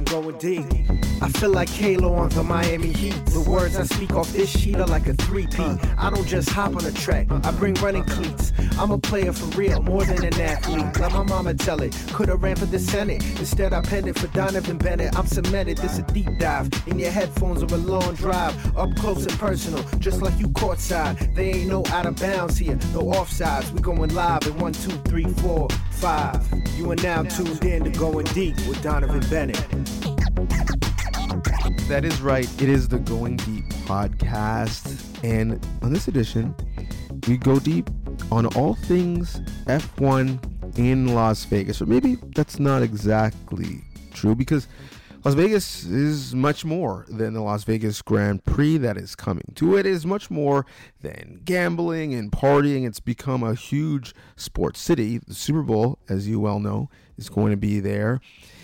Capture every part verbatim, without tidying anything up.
going deep. I feel like Halo on the Miami Heat. The words I speak off this sheet are like a three-peat. I don't just hop on a track, I bring running cleats. I'm a player for real, more than an athlete. Let my mama tell it, could've ran for the Senate. Instead I penned it for Donovan Bennett. I'm cemented, this a deep dive. In your headphones or a long drive. Up close and personal, just like you courtside. They ain't no out of bounds here, no offsides. We going live in one, two, three, four, five. You are now tuned in to Going Deep with Donovan Bennett. That is right. It is the Going Deep podcast. And on this edition, we go deep on all things F one in Las Vegas. Or maybe that's not exactly true, because Las Vegas is much more than the Las Vegas Grand Prix that is coming to it. It is much more than gambling and partying. It's become a huge sports city. The Super Bowl, as you well know, is going to be there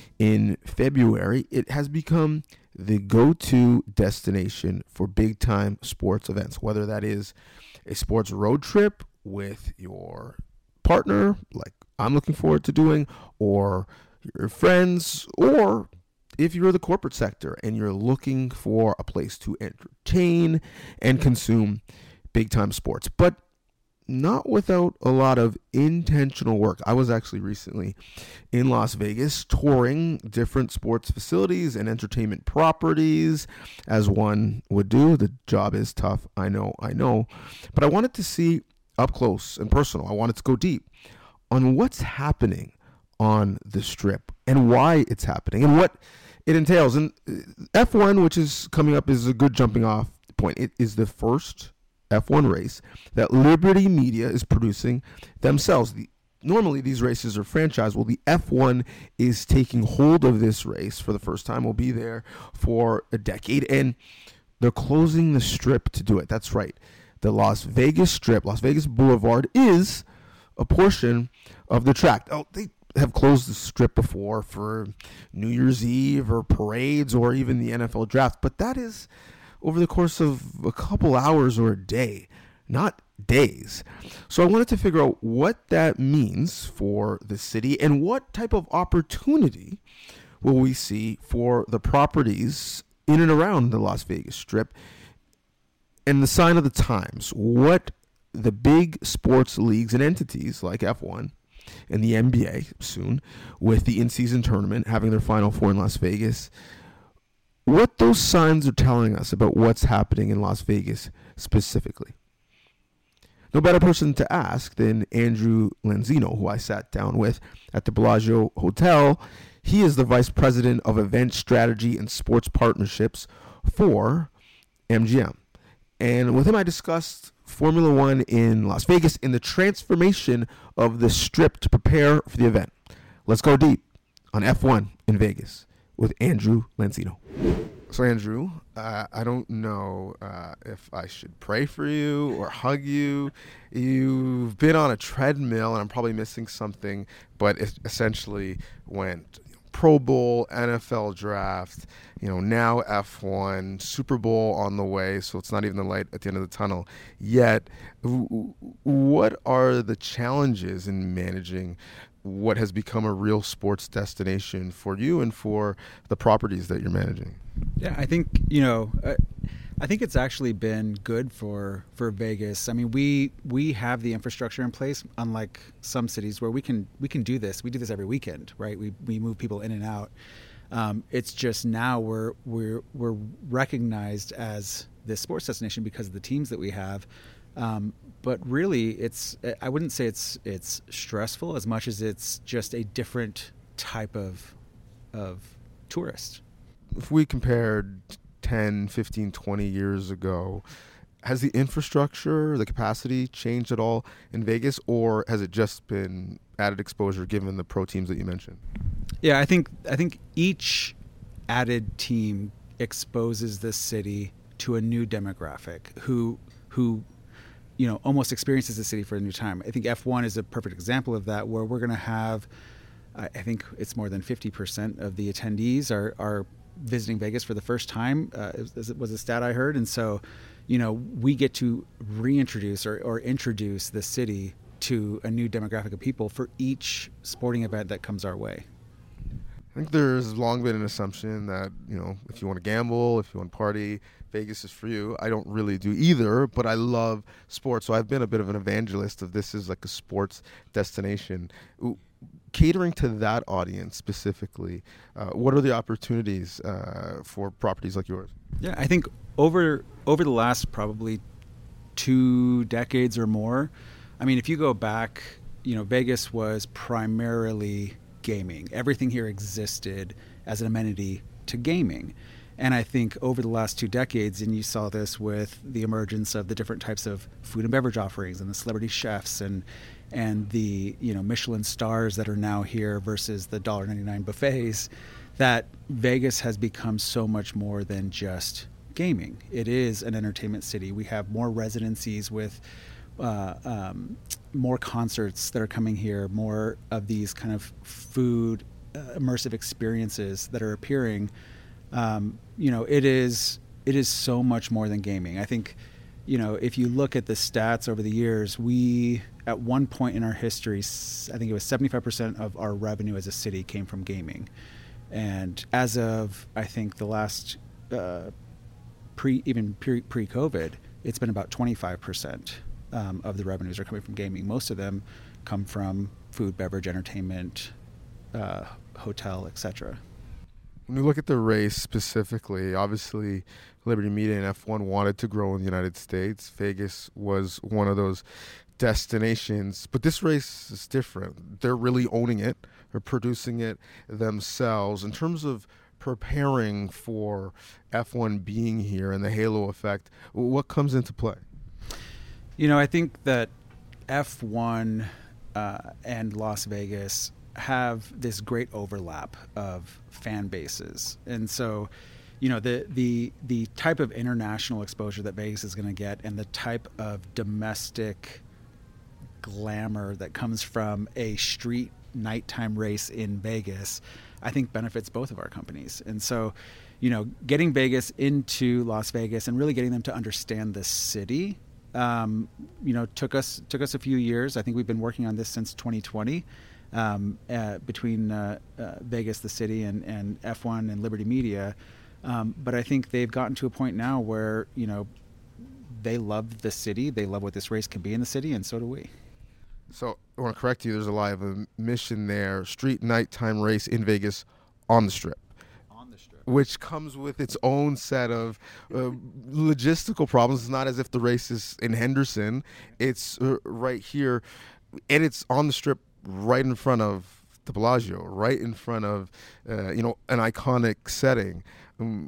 in February. It has become the go-to destination for big-time sports events, whether that is a sports road trip with your partner, like I'm looking forward to doing, or your friends, or if you're the corporate sector and you're looking for a place to entertain and consume big-time sports, but not without a lot of intentional work. I was actually recently in Las Vegas touring different sports facilities and entertainment properties, as one would do. The job is tough, I know, I know. But I wanted to see up close and personal. I wanted to go deep on what's happening on the Strip and why it's happening and what it entails. And F one, which is coming up, is a good jumping off point. It is the first F one race that Liberty Media is producing themselves. The, normally these races are franchised. Well, the F one is taking hold of this race for the first time. We'll be there for a decade, and they're closing the Strip to do it. That's right. The Las Vegas Strip, Las Vegas Boulevard, is a portion of the track. Oh, they have closed the Strip before for New Year's Eve or parades or even the N F L draft, but that is over the course of a couple hours or a day, not days. So I wanted to figure out what that means for the city and what type of opportunity will we see for the properties in and around the Las Vegas Strip, and the sign of the times, what the big sports leagues and entities like F one and the N B A soon, with the in-season tournament having their Final Four in Las Vegas, what those signs are telling us about what's happening in Las Vegas specifically. No better person to ask than Andrew Lanzino, who I sat down with at the Bellagio Hotel. He is the Vice President of Event Strategy and Sports Partnerships for M G M. And with him I discussed Formula One in Las Vegas and the transformation of the Strip to prepare for the event. Let's go deep on F one in Vegas with Andrew Lanzino. So Andrew, uh, I don't know uh, if I should pray for you or hug you. You've been on a treadmill, and I'm probably missing something, but it essentially went Pro Bowl, N F L draft, you know, now F one, Super Bowl on the way, so it's not even the light at the end of the tunnel yet. What are the challenges in managing what has become a real sports destination for you and for the properties that you're managing? Yeah, I think, you know, uh, I think it's actually been good for, for Vegas. I mean, we we have the infrastructure in place, unlike some cities where we can we can do this. We do this every weekend, right? We we move people in and out. Um, it's just now we're we're we're recognized as this sports destination because of the teams that we have. Um, but really, it's I wouldn't say it's it's stressful as much as it's just a different type of of tourist. If we compared ten, fifteen, twenty years ago, has the infrastructure, the capacity changed at all in Vegas, or has it just been added exposure given the pro teams that you mentioned? Yeah, I think I think each added team exposes this city to a new demographic who who you know almost experiences the city for a new time. I think F one is a perfect example of that, where we're going to have, I think it's more than fifty percent of the attendees are are visiting Vegas for the first time, uh, it was a stat I heard. And so, you know, we get to reintroduce or, or introduce the city to a new demographic of people for each sporting event that comes our way. I think there's long been an assumption that, you know, if you want to gamble, if you want to party, Vegas is for you. I don't really do either, but I love sports. So I've been a bit of an evangelist of this is like a sports destination. Catering to that audience specifically, uh, what are the opportunities uh, for properties like yours? Yeah, I think over over the last probably two decades or more, I mean, if you go back, you know, Vegas was primarily gaming. Everything here existed as an amenity to gaming. And I think over the last two decades, and you saw this with the emergence of the different types of food and beverage offerings and the celebrity chefs and and the, you know, Michelin stars that are now here versus the one dollar ninety-nine buffets, that Vegas has become so much more than just gaming. It is an entertainment city. We have more residencies with uh, um, more concerts that are coming here, more of these kind of food uh, immersive experiences that are appearing. Um, you know, it is it is so much more than gaming. I think, you know, if you look at the stats over the years, we, at one point in our history, I think it was seventy-five percent of our revenue as a city came from gaming. And as of, I think, the last, uh, pre even pre, pre-COVID, it's been about twenty-five percent um, of the revenues are coming from gaming. Most of them come from food, beverage, entertainment, uh, hotel, et cetera. When you look at the race specifically, obviously Liberty Media and F one wanted to grow in the United States. Vegas was one of those destinations, but this race is different. They're really owning it. They're producing it themselves. In terms of preparing for F one being here and the halo effect, what comes into play? You know, I think that F one uh, and Las Vegas have this great overlap of fan bases. And so, you know, the the the type of international exposure that Vegas is going to get and the type of domestic glamour that comes from a street nighttime race in Vegas, I think benefits both of our companies. And so, you know, getting Vegas into Las Vegas and really getting them to understand the city, um, you know, took us took us a few years. I think we've been working on this since twenty twenty. Um, uh, between uh, uh, Vegas, the city, and, and F one and Liberty Media. Um, but I think they've gotten to a point now where, you know, they love the city, they love what this race can be in the city, and so do we. So I want to correct you, there's a live mission there, street nighttime race in Vegas on the Strip. On the Strip. Which comes with its own set of uh, logistical problems. It's not as if the race is in Henderson. It's uh, right here, and it's on the Strip right in front of the Bellagio, right in front of, uh, you know, an iconic setting. Um,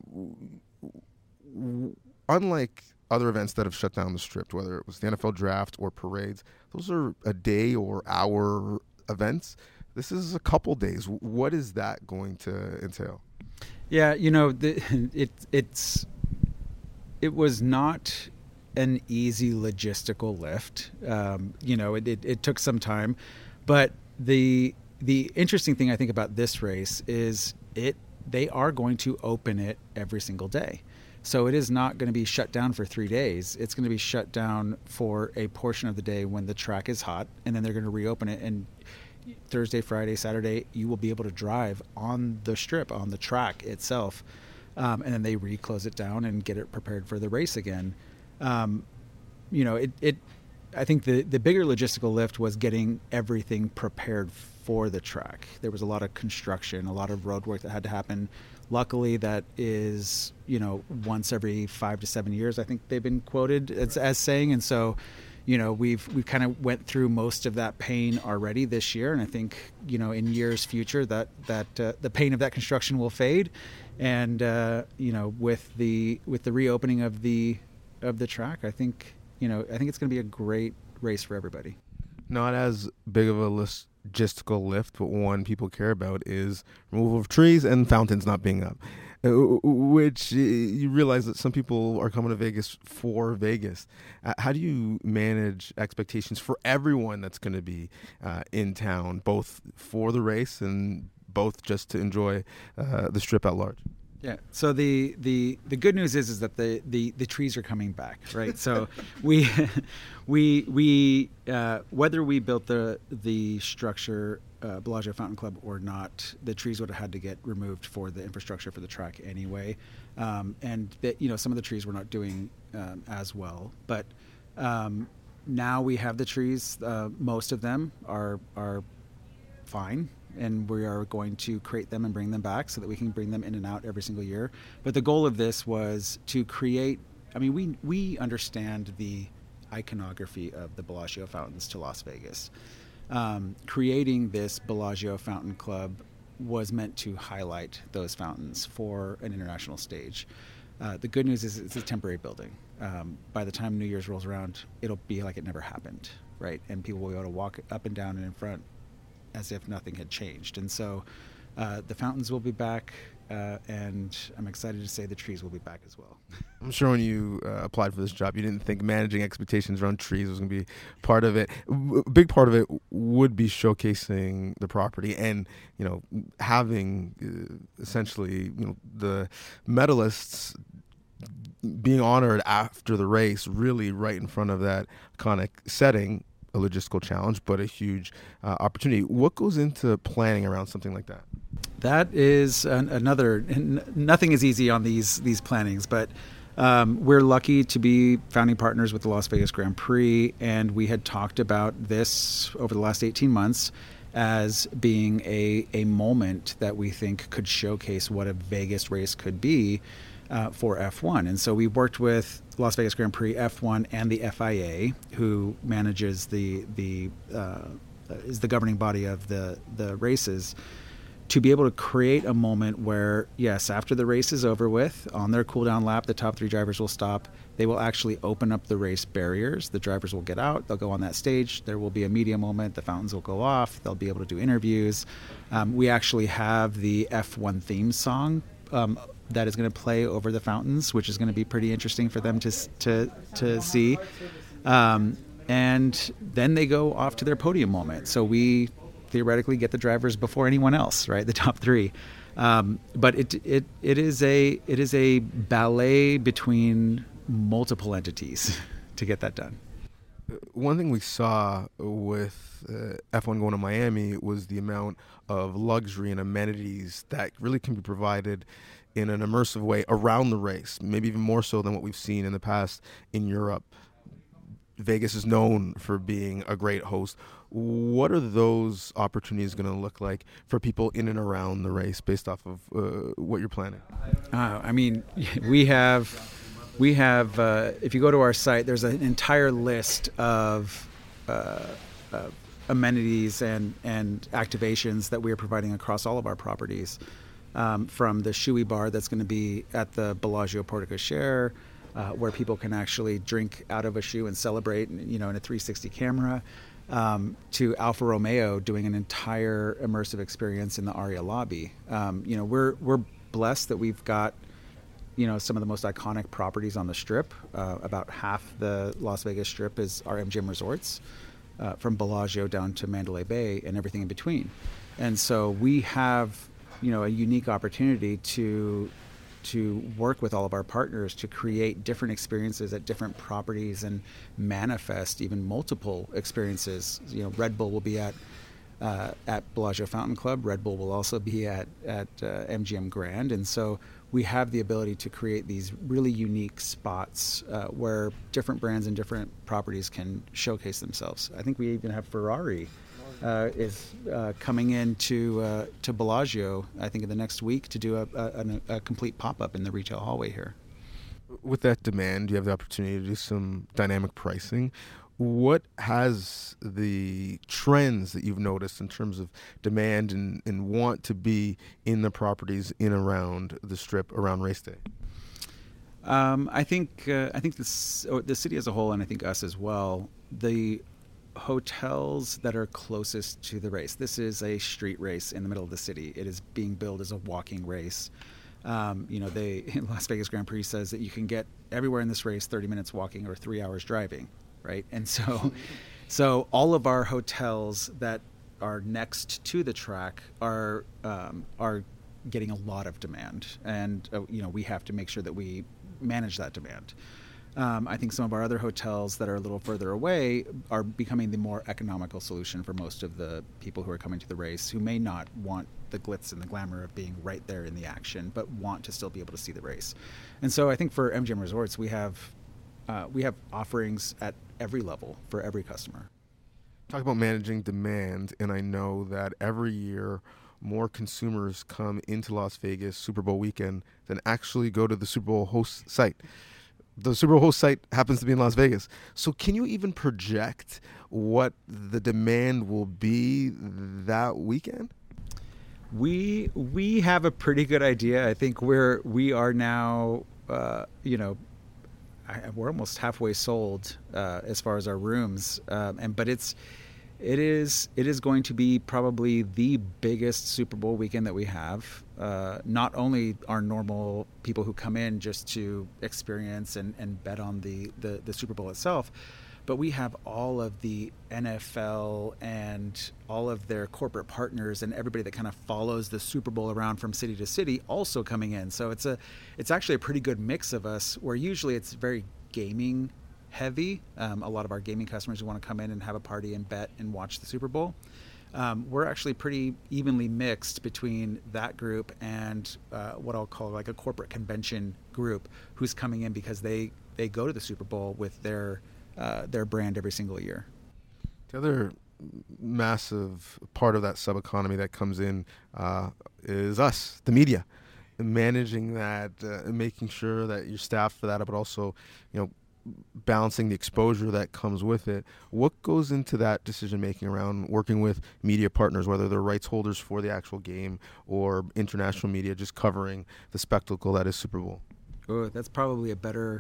unlike other events that have shut down the Strip, whether it was the N F L draft or parades, those are a day or hour events. This is a couple days. What is that going to entail? Yeah, you know, the, it, it's it was not an easy logistical lift. Um, you know, it, it, it took some time. But the the interesting thing I think about this race is it they are going to open it every single day. So it is not going to be shut down for three days. It's going to be shut down for a portion of the day when the track is hot, and then they're going to reopen it. And Thursday, Friday, Saturday, you will be able to drive on the Strip, on the track itself. Um, and then they re-close it down and get it prepared for the race again. Um, you know, it, it I think the, the bigger logistical lift was getting everything prepared for the track. There was a lot of construction, a lot of road work that had to happen. Luckily, that is, you know, once every five to seven years, I think they've been quoted as, as saying. And so, you know, we've we've kind of went through most of that pain already this year. And I think, you know, in years future, that that uh, the pain of that construction will fade. And, uh, you know, with the with the reopening of the of the track, I think, you know, I think it's going to be a great race for everybody. Not as big of a logistical lift, but one people care about is removal of trees and fountains not being up, uh, which uh, you realize that some people are coming to Vegas for Vegas. Uh, how do you manage expectations for everyone that's going to be uh, in town, both for the race and both just to enjoy uh, the Strip at large? Yeah. So the, the, the good news is is that the, the, the trees are coming back, right? So we we we uh, whether we built the the structure uh, Bellagio Fountain Club or not, the trees would have had to get removed for the infrastructure for the track anyway. Um, and that, you know, some of the trees were not doing um, as well. But um, now we have the trees. Uh, most of them are are fine, and we are going to create them and bring them back so that we can bring them in and out every single year. But the goal of this was to create. I mean, we we understand the iconography of the Bellagio fountains to Las Vegas. Um, creating this Bellagio Fountain Club was meant to highlight those fountains for an international stage. Uh, the good news is it's a temporary building. Um, by the time New Year's rolls around, it'll be like it never happened, right? And people will be able to walk up and down and in front as if nothing had changed. And so uh, the fountains will be back, uh, and I'm excited to say the trees will be back as well. I'm sure when you uh, applied for this job, you didn't think managing expectations around trees was going to be part of it. A big part of it would be showcasing the property and, you know, having uh, essentially, you know, the medalists being honored after the race really right in front of that iconic setting. A logistical challenge, but a huge uh, opportunity. What goes into planning around something like that? That is an, another. N- nothing is easy on these these plannings, but um, we're lucky to be founding partners with the Las Vegas Grand Prix, and we had talked about this over the last eighteen months as being a a moment that we think could showcase what a Vegas race could be uh, for F one. And so we worked with Las Vegas Grand Prix, F one, and the F I A, who manages the the uh, is the governing body of the the races, to be able to create a moment where, yes, after the race is over with, on their cool down lap, the top three drivers will stop. They will actually open up the race barriers. The drivers will get out. They'll go on that stage. There will be a media moment. The fountains will go off. They'll be able to do interviews. Um, we actually have the F one theme song Um, that is going to play over the fountains, which is going to be pretty interesting for them to to to see. Um, and then they go off to their podium moment. So we theoretically get the drivers before anyone else, right? The top three. Um, but it it it is a it is a ballet between multiple entities to get that done. One thing we saw with uh, F one going to Miami was the amount of luxury and amenities that really can be provided in an immersive way around the race, maybe even more so than what we've seen in the past in Europe. Vegas is known for being a great host. What are those opportunities going to look like for people in and around the race based off of uh, what you're planning? Uh, I mean, we have... We have, uh, if you go to our site, there's an entire list of uh, uh, amenities and, and activations that we are providing across all of our properties. Um, from the Shui Bar that's going to be at the Bellagio Porte Cochere, uh, where people can actually drink out of a shoe and celebrate, you know, in a three sixty camera, um, to Alfa Romeo doing an entire immersive experience in the Aria lobby. Um, you know, we're we're blessed that we've got, you know, some of the most iconic properties on the Strip. Uh, about half the Las Vegas Strip is our M G M Resorts, uh, from Bellagio down to Mandalay Bay and everything in between. And so we have, you know, a unique opportunity to to work with all of our partners to create different experiences at different properties and manifest even multiple experiences. You know, Red Bull will be at uh, at Bellagio Fountain Club. Red Bull will also be at at uh, M G M Grand, and so we have the ability to create these really unique spots uh, where different brands and different properties can showcase themselves. I think we even have Ferrari uh, is uh, coming into uh, to Bellagio, I think in the next week, to do a, a, a complete pop-up in the retail hallway here. With that demand, you have the opportunity to do some dynamic pricing. What has the trends that you've noticed in terms of demand and, and want to be in the properties in around the Strip around race day? Um, I think uh, I think this, the city as a whole, and I think us as well, the hotels that are closest to the race. This is a street race in the middle of the city. It is being billed as a walking race. Um, you know, they Las Vegas Grand Prix says that you can get everywhere in this race thirty minutes walking or three hours driving. Right. And so so all of our hotels that are next to the track are um, are getting a lot of demand. And, uh, you know, we have to make sure that we manage that demand. Um, I think some of our other hotels that are a little further away are becoming the more economical solution for most of the people who are coming to the race, who may not want the glitz and the glamour of being right there in the action, but want to still be able to see the race. And so I think for M G M Resorts, we have uh, we have offerings at every level for every customer. Talk about managing demand, and I know that every year more consumers come into Las Vegas Super Bowl weekend than actually go to the Super Bowl host site. The Super Bowl host site happens to be in Las Vegas. So can you even project what the demand will be that weekend? We we have a pretty good idea. I think we're we are now, uh, you know, I, we're almost halfway sold uh, as far as our rooms, um, and but it's it is it is going to be probably the biggest Super Bowl weekend that we have. Uh, not only our normal people who come in just to experience and, and bet on the, the, the Super Bowl itself, but we have all of the N F L and all of their corporate partners and everybody that kind of follows the Super Bowl around from city to city also coming in. So it's a it's actually a pretty good mix of us, where usually it's very gaming heavy. Um, a lot of our gaming customers who want to come in and have a party and bet and watch the Super Bowl. Um, we're actually pretty evenly mixed between that group and uh, what I'll call like a corporate convention group who's coming in because they, they go to the Super Bowl with their uh, their brand every single year. The other massive part of that sub-economy that comes in uh, is us, the media, and managing that, uh, and making sure that you're staffed for that, but also, you know, balancing the exposure that comes with it. What goes into that decision making around working with media partners, whether they're rights holders for the actual game or international media just covering the spectacle that is Super Bowl? Oh, that's probably a better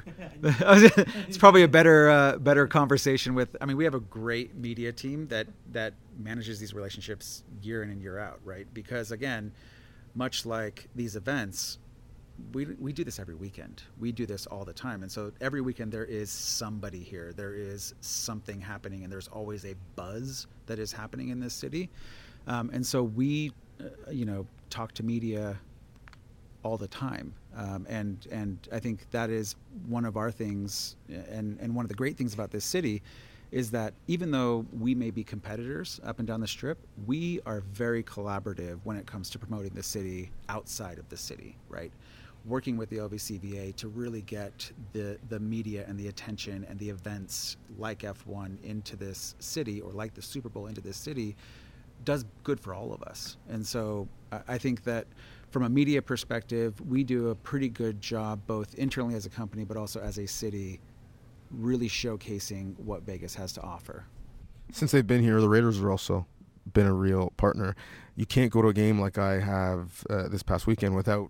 it's probably a better uh, better conversation with I mean we have a great media team that that manages these relationships year in and year out, right? Because again, much like these events, We we do this every weekend. We do this all the time. And so every weekend there is somebody here. There is something happening, and there's always a buzz that is happening in this city. Um, and so we, uh, you know, talk to media all the time. Um, and and I think that is one of our things, and, and one of the great things about this city is that even though we may be competitors up and down the Strip, we are very collaborative when it comes to promoting the city outside of the city, right? Working with the L V C V A to really get the, the media and the attention and the events like F one into this city, or like the Super Bowl into this city, does good for all of us. And so I think that from a media perspective, we do a pretty good job both internally as a company, but also as a city, really showcasing what Vegas has to offer. Since they've been here, the Raiders have also been a real partner. You can't go to a game like I have uh, this past weekend without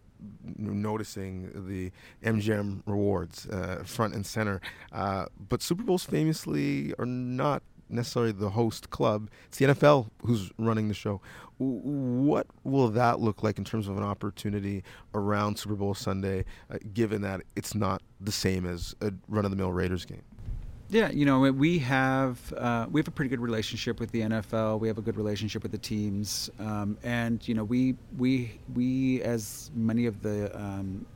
noticing the M G M rewards uh, front and center. Uh, but Super Bowls famously are not necessarily the host club. It's the N F L who's running the show. What will that look like in terms of an opportunity around Super Bowl Sunday, uh, given that it's not the same as a run-of-the-mill Raiders game? Yeah, you know, we have uh, we have a pretty good relationship with the N F L. We have a good relationship with the teams, um, and you know, we we we as many of the um,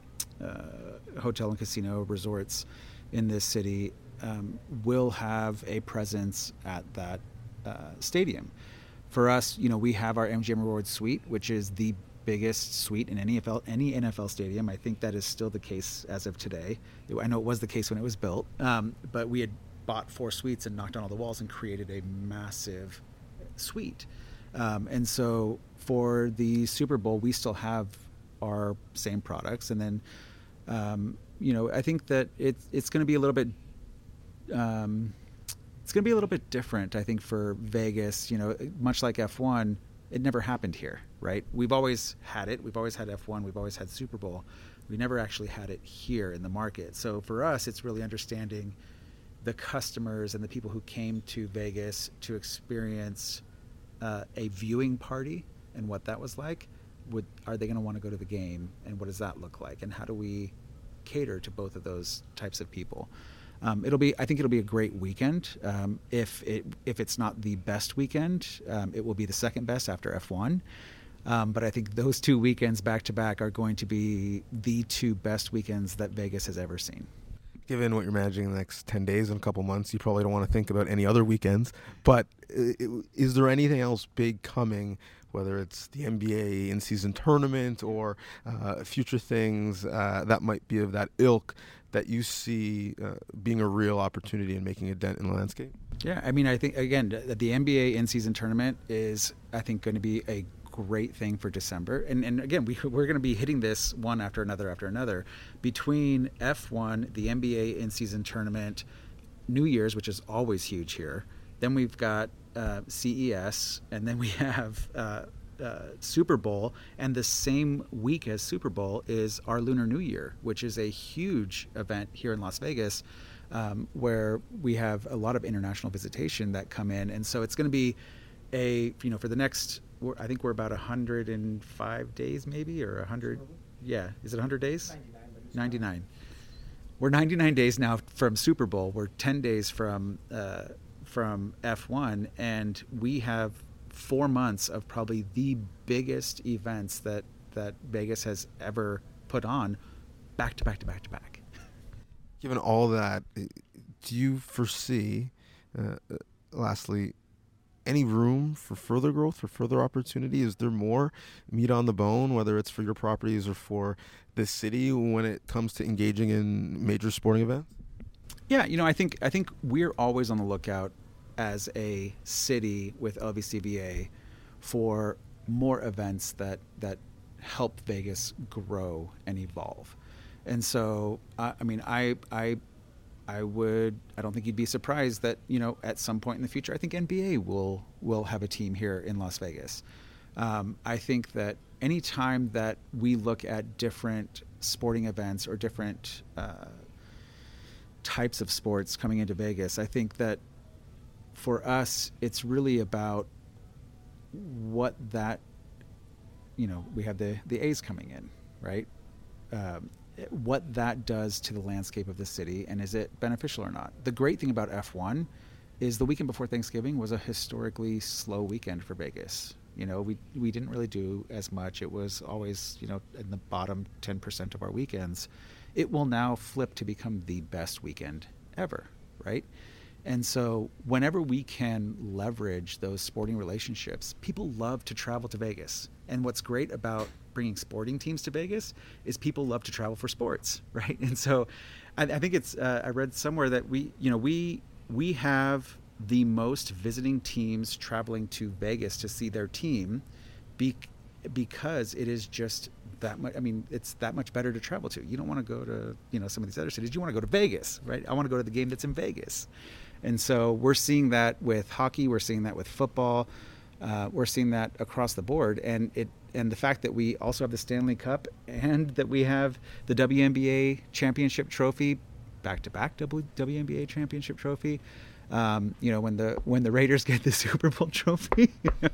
uh, hotel and casino resorts in this city um, will have a presence at that uh, stadium. For us, you know, we have our M G M Rewards Suite, which is the biggest suite in any N F L any N F L stadium. I think that is still the case as of today. I know it was the case when it was built, um, but we had bought four suites and knocked on all the walls and created a massive suite. Um, and so for the Super Bowl, we still have our same products. And then, um, you know, I think that it's it's going to be a little bit. Um, it's going to be a little bit different, I think, for Vegas. You know, much like F one. It never happened here, right? We've always had it. We've always had F one. We've always had Super Bowl. We never actually had it here in the market. So for us, it's really understanding the customers and the people who came to Vegas to experience uh, a viewing party and what that was like. Would, are they going to want to go to the game, and what does that look like? And how do we cater to both of those types of people? Um, it'll be. I think it'll be a great weekend. Um, if it if it's not the best weekend, um, it will be the second best after F one. Um, but I think those two weekends back to back are going to be the two best weekends that Vegas has ever seen. Given what you're managing in the next ten days and a couple months, you probably don't want to think about any other weekends. But is there anything else big coming, whether it's the N B A in-season tournament or uh, future things uh, that might be of that ilk that you see uh, being a real opportunity in making a dent in the landscape? Yeah, I mean, I think, again, the N B A in-season tournament is, I think, going to be a great thing for December. And and again, we, we're going to be hitting this one after another after another. Between F one, the N B A in-season tournament, New Year's, which is always huge here. Then we've got uh, C E S, and then we have uh, uh, Super Bowl. And the same week as Super Bowl is our Lunar New Year, which is a huge event here in Las Vegas, um, where we have a lot of international visitation that come in. And so it's going to be a, you know, for the next, we're, I think we're about one hundred five days maybe, or one hundred, yeah, is it one hundred days? ninety-nine. ninety-nine. We're ninety-nine days now from Super Bowl. We're ten days from uh, from F one, and we have four months of probably the biggest events that, that Vegas has ever put on, back to back to back to back. Given all that, do you foresee, uh, lastly, any room for further growth, for further opportunity? Is there more meat on the bone, whether it's for your properties or for the city, when it comes to engaging in major sporting events? Yeah, you know, I think I think we're always on the lookout as a city with L V C V A for more events that that help Vegas grow and evolve. And so, uh, I mean, I I I would I don't think you'd be surprised that, you know, at some point in the future, I think N B A will will have a team here in Las Vegas. Um, I think that any time that we look at different sporting events or different uh, types of sports coming into Vegas, I think that for us, it's really about what that, you know, we have the, the A's coming in, right? Um, what that does to the landscape of the city, and is it beneficial or not? The great thing about F one is the weekend before Thanksgiving was a historically slow weekend for Vegas. You know, we we didn't really do as much. It was always, you know, in the bottom ten percent of our weekends. It will now flip to become the best weekend ever, right? And so whenever we can leverage those sporting relationships, people love to travel to Vegas. And what's great about bringing sporting teams to Vegas is people love to travel for sports, right? And so I, I think it's, uh, I read somewhere that we, you know, we we have the most visiting teams traveling to Vegas to see their team be, because it is just that much. I mean, it's that much better to travel to. You don't want to go to, you know, some of these other cities. You want to go to Vegas, right? I want to go to the game that's in Vegas. And so we're seeing that with hockey. We're seeing that with football. Uh, we're seeing that across the board. And it and the fact that we also have the Stanley Cup and that we have the W N B A championship trophy, back-to-back W N B A championship trophy. Um, you know, when the when the Raiders get the Super Bowl trophy,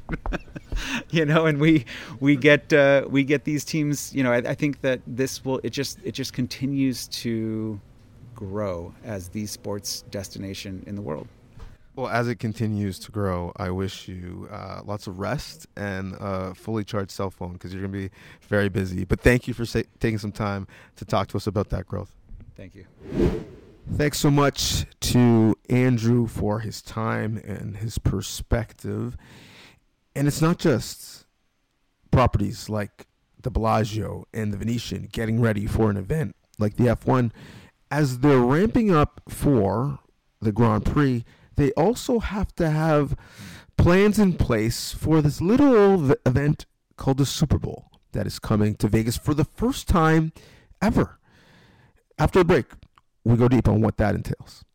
you know, and we we get uh, we get these teams. You know, I, I think that this will it just it just continues to grow as the sports destination in the world. Well, as it continues to grow, I wish you uh, lots of rest and a fully charged cell phone, because you're going to be very busy. But thank you for sa- taking some time to talk to us about that growth. Thank you. Thanks so much to Andrew for his time and his perspective. And it's not just properties like the Bellagio and the Venetian getting ready for an event like the F one. As they're ramping up for the Grand Prix, they also have to have plans in place for this little event called the Super Bowl that is coming to Vegas for the first time ever. After the break, we go deep on what that entails.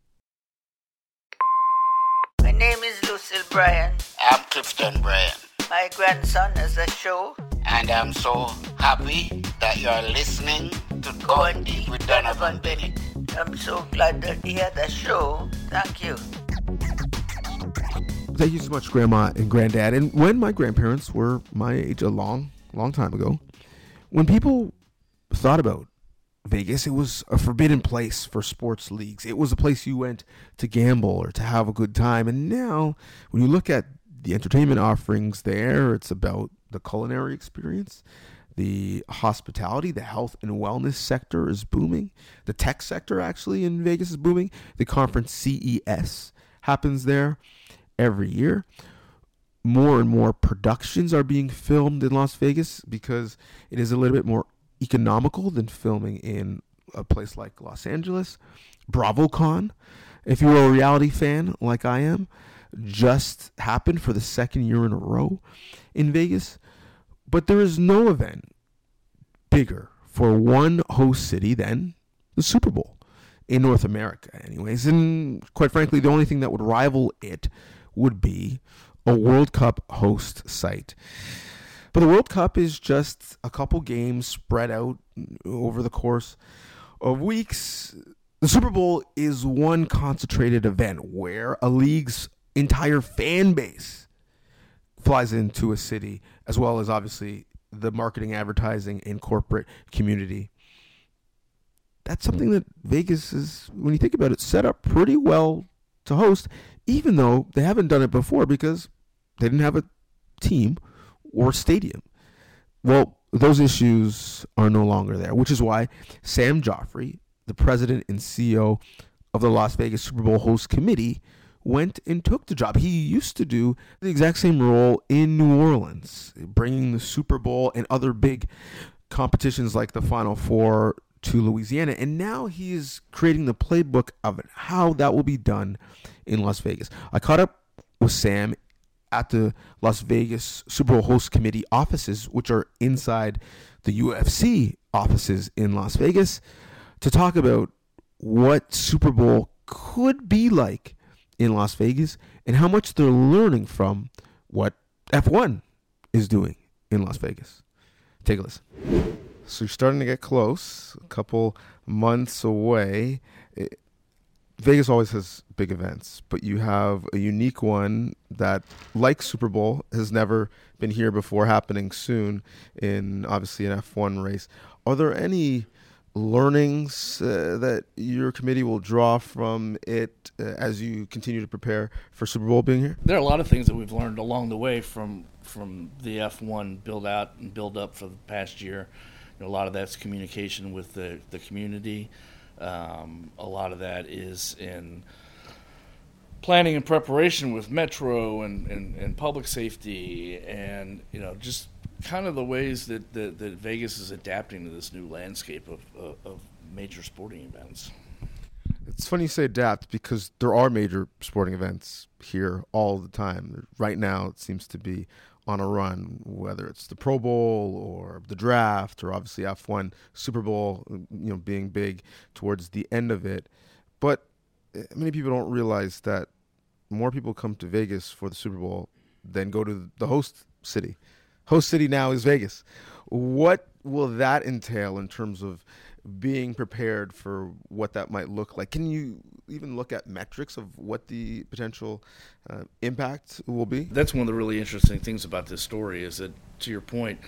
My name is Lucille Bryan. I'm Clifton Bryan. My grandson has a show. And I'm so happy that you're listening to Going Deep with Donovan Bennett. I'm so glad that he had a show. Thank you. Thank you so much, Grandma and Granddad. And when my grandparents were my age, a long, long time ago, when people thought about Vegas, it was a forbidden place for sports leagues. It was a place you went to gamble or to have a good time. And now, when you look at the entertainment offerings there, it's about the culinary experience. The hospitality, the health and wellness sector is booming. The tech sector actually in Vegas is booming. The conference C E S happens there every year. More and more productions are being filmed in Las Vegas because it is a little bit more economical than filming in a place like Los Angeles. BravoCon, if you're a reality fan like I am, just happened for the second year in a row in Vegas. But there is no event bigger for one host city than the Super Bowl in North America anyways. And quite frankly, the only thing that would rival it would be a World Cup host site. But the World Cup is just a couple games spread out over the course of weeks. The Super Bowl is one concentrated event where a league's entire fan base flies into a city, as well as obviously the marketing, advertising, and corporate community. That's something that Vegas is, when you think about it, set up pretty well to host, even though they haven't done it before because they didn't have a team or stadium. Well, those issues are no longer there, which is why Sam Joffrey, the president and C E O of the Las Vegas Super Bowl Host Committee, went and took the job. He used to do the exact same role in New Orleans, bringing the Super Bowl and other big competitions like the Final Four to Louisiana. And now he is creating the playbook of how that will be done in Las Vegas. I caught up with Sam at the Las Vegas Super Bowl Host Committee offices, which are inside the U F C offices in Las Vegas, to talk about what Super Bowl could be like in Las Vegas and how much they're learning from what F one is doing in Las Vegas. Take a listen. So you're starting to get close, a couple months away. It, Vegas always has big events, but you have a unique one that, like Super Bowl, has never been here before, happening soon in obviously an F one race. Are there any learnings uh, that your committee will draw from it uh, as you continue to prepare for Super Bowl being here? There are a lot of things that we've learned along the way from from the F one build out and build up for the past year. You know, a lot of that's communication with the, the community. Um, a lot of that is in planning and preparation with Metro and, and, and public safety, and you know, just kind of the ways that, that, that Vegas is adapting to this new landscape of, of, of major sporting events. It's funny you say adapt because there are major sporting events here all the time. Right now it seems to be on a run, whether it's the Pro Bowl or the draft or obviously F one, Super Bowl, you know, being big towards the end of it. But many people don't realize that more people come to Vegas for the Super Bowl than go to the host city. Host city now is Vegas. What will that entail in terms of being prepared for what that might look like? Can you even look at metrics of what the potential uh, impact will be? That's one of the really interesting things about this story is that, to your point,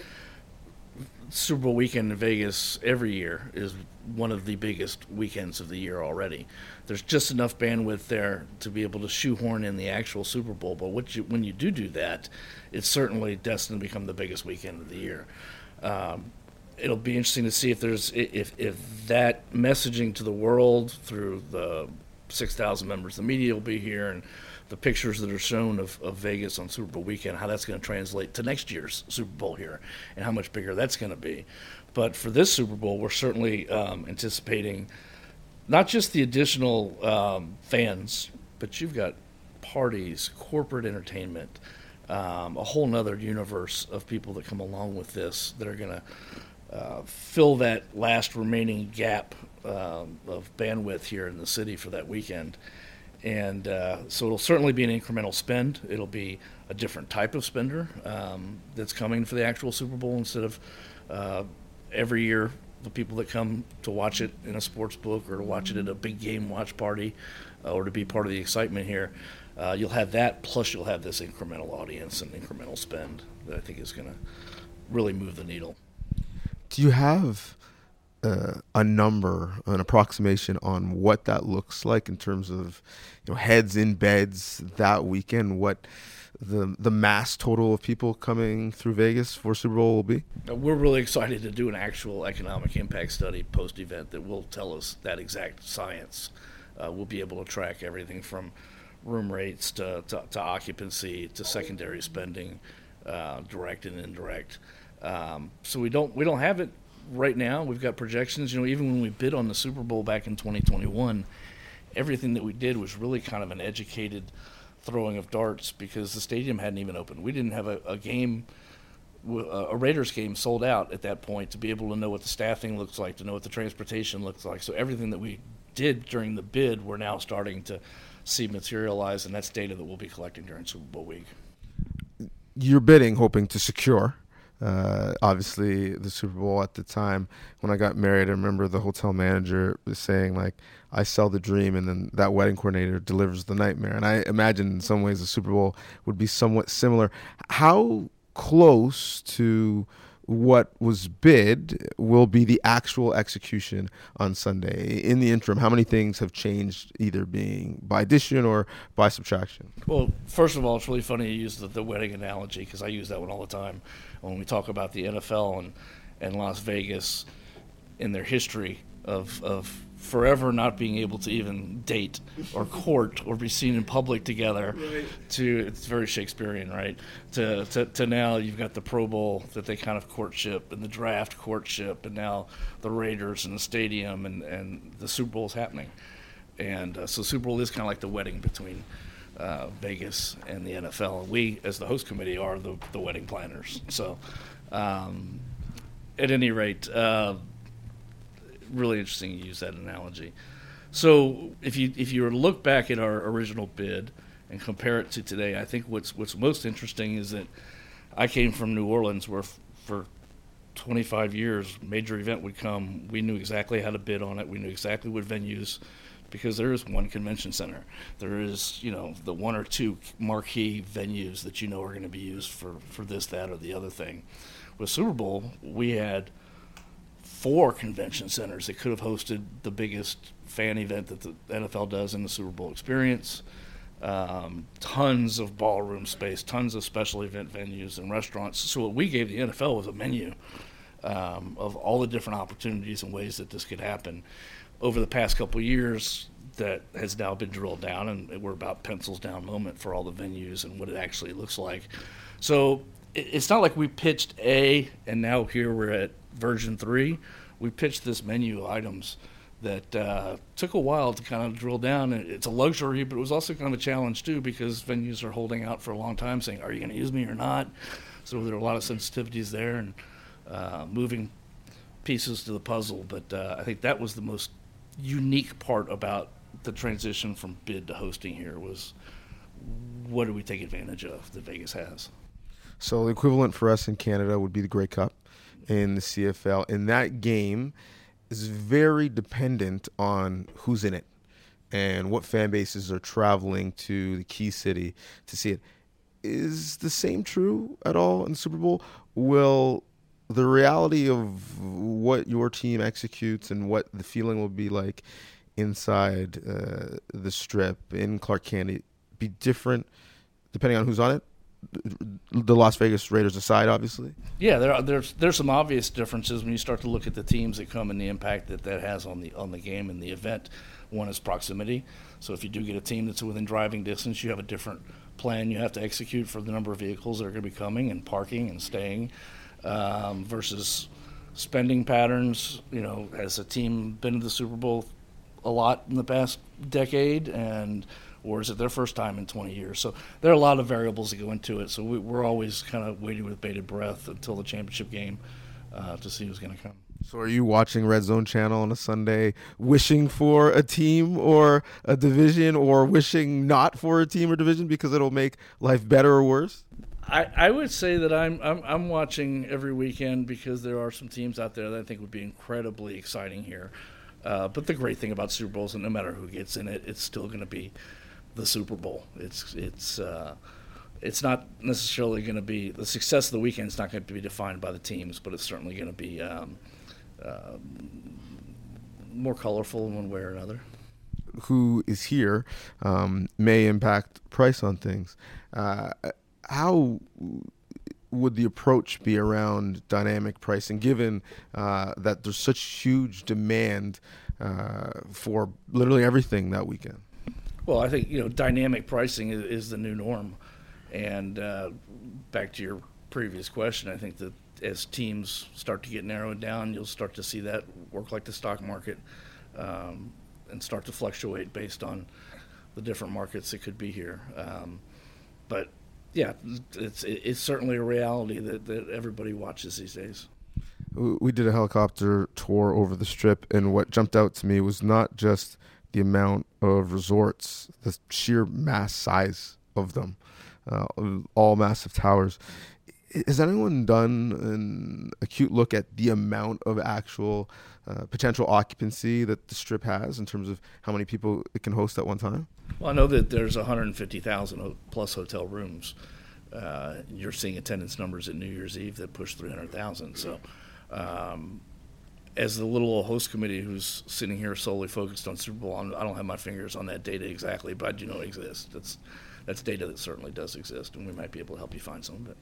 Super Bowl weekend in Vegas every year is one of the biggest weekends of the year already. There's just enough bandwidth there to be able to shoehorn in the actual Super Bowl, but what you, when you do do that, it's certainly destined to become the biggest weekend of the year. Um, it'll be interesting to see if there's if if that messaging to the world through the six thousand members of the media will be here, and the pictures that are shown of, of Vegas on Super Bowl weekend, how that's going to translate to next year's Super Bowl here and how much bigger that's going to be. But for this Super Bowl, we're certainly um, anticipating not just the additional um, fans, but you've got parties, corporate entertainment, um, a whole nother universe of people that come along with this that are going to uh, fill that last remaining gap um, of bandwidth here in the city for that weekend. And uh, so it'll certainly be an incremental spend. It'll be a different type of spender um, that's coming for the actual Super Bowl instead of uh, every year the people that come to watch it in a sports book or to watch it at a big game watch party uh, or to be part of the excitement here. Uh, you'll have that, plus you'll have this incremental audience and incremental spend that I think is going to really move the needle. Do you have uh, a number, an approximation on what that looks like in terms of, you know, heads in beds that weekend? What the the mass total of people coming through Vegas for Super Bowl will be? We're really excited to do an actual economic impact study post-event that will tell us that exact science. Uh, we'll be able to track everything from room rates to, to, to occupancy to secondary spending, uh, direct and indirect. Um, so we don't we don't have it right now. We've got projections. You know, even when we bid on the Super Bowl back in twenty twenty-one, everything that we did was really kind of an educated throwing of darts because the stadium hadn't even opened. We didn't have a, a game, a Raiders game sold out at that point to be able to know what the staffing looks like, to know what the transportation looks like. So everything that we did during the bid, we're now starting to see materialize, and that's data that we'll be collecting during Super Bowl week. You're bidding, hoping to secure, uh, obviously, the Super Bowl. At the time when I got married, I remember the hotel manager was saying, like, I sell the dream, and then that wedding coordinator delivers the nightmare. And I imagine in some ways the Super Bowl would be somewhat similar. How close to what was bid will be the actual execution on Sunday? In the interim, how many things have changed, either being by addition or by subtraction? Well, first of all, it's really funny you use the, the wedding analogy because I use that one all the time when we talk about the N F L and, and Las Vegas in their history of of forever not being able to even date or court or be seen in public together. Right. To it's very Shakespearean, right? To, to to now you've got the Pro Bowl that they kind of courtship and the draft courtship, and now the Raiders and the stadium and, and the Super Bowl is happening. And uh, so Super Bowl is kind of like the wedding between uh, Vegas and the N F L. And we, as the host committee, are the, the wedding planners. So um, at any rate, uh, really interesting you use that analogy. So if you if you were to look back at our original bid and compare it to today, I think what's what's most interesting is that I came from New Orleans, where f- for twenty-five years, major event would come. We knew exactly how to bid on it. We knew exactly what venues, because there is one convention center. There is, you know, the one or two marquee venues that you know are going to be used for, for this, that, or the other thing. With Super Bowl, we had four convention centers that could have hosted the biggest fan event that the N F L does in the Super Bowl experience. Um, tons of ballroom space, tons of special event venues and restaurants. So what we gave the N F L was a menu um, of all the different opportunities and ways that this could happen. Over the past couple of years, that has now been drilled down, and we're about pencils down moment for all the venues and what it actually looks like. So it's not like we pitched A and now here we're at version three. We pitched this menu of items that uh, took a while to kind of drill down. It's a luxury, but it was also kind of a challenge too, because venues are holding out for a long time saying, are you going to use me or not? So there are a lot of sensitivities there and uh, moving pieces to the puzzle. But uh, I think that was the most unique part about the transition from bid to hosting here, was what do we take advantage of that Vegas has? So the equivalent for us in Canada would be the Grey Cup in the C F L. And that game is very dependent on who's in it and what fan bases are traveling to the key city to see it. Is the same true at all in the Super Bowl? Will the reality of what your team executes and what the feeling will be like inside uh, the Strip in Clark County be different depending on who's on it? The Las Vegas Raiders aside, obviously. Yeah, there are, there's there's some obvious differences when you start to look at the teams that come and the impact that that has on the on the game and the event. One is proximity. So if you do get a team that's within driving distance, you have a different plan you have to execute for the number of vehicles that are going to be coming and parking and staying, um, versus spending patterns. You know, has a team been to the Super Bowl a lot in the past decade, and or is it their first time in twenty years? So there are a lot of variables that go into it. So we, we're always kind of waiting with bated breath until the championship game uh, to see who's going to come. So are you watching Red Zone Channel on a Sunday wishing for a team or a division, or wishing not for a team or division because it'll make life better or worse? I, I would say that I'm, I'm I'm watching every weekend because there are some teams out there that I think would be incredibly exciting here. Uh, but the great thing about Super Bowls is no matter who gets in it, it's still going to be the Super Bowl. It's it's uh, it's not necessarily going to be the success of the weekend. Is not going to be defined by the teams, but it's certainly going to be um, uh, more colorful in one way or another. Who is here um, may impact price on things. Uh, how would the approach be around dynamic pricing, given uh, that there's such huge demand uh, for literally everything that weekend? Well, I think, you know, dynamic pricing is, is the new norm. And uh, back to your previous question, I think that as teams start to get narrowed down, you'll start to see that work like the stock market. Um, and start to fluctuate based on the different markets that could be here. Um, but, yeah, it's it's certainly a reality that, that everybody watches these days. We did a helicopter tour over the Strip, and what jumped out to me was not just the amount of resorts, the sheer mass size of them, uh, all massive towers. Has anyone done an acute look at the amount of actual uh, potential occupancy that the Strip has in terms of how many people it can host at one time? Well, I know that there's one hundred fifty thousand plus hotel rooms. Uh, you're seeing attendance numbers at New Year's Eve that push three hundred thousand. So um, as the little host committee who's sitting here solely focused on Super Bowl, I'm, I don't have my fingers on that data exactly, but I do know it exists. That's, that's data that certainly does exist, and we might be able to help you find some of it.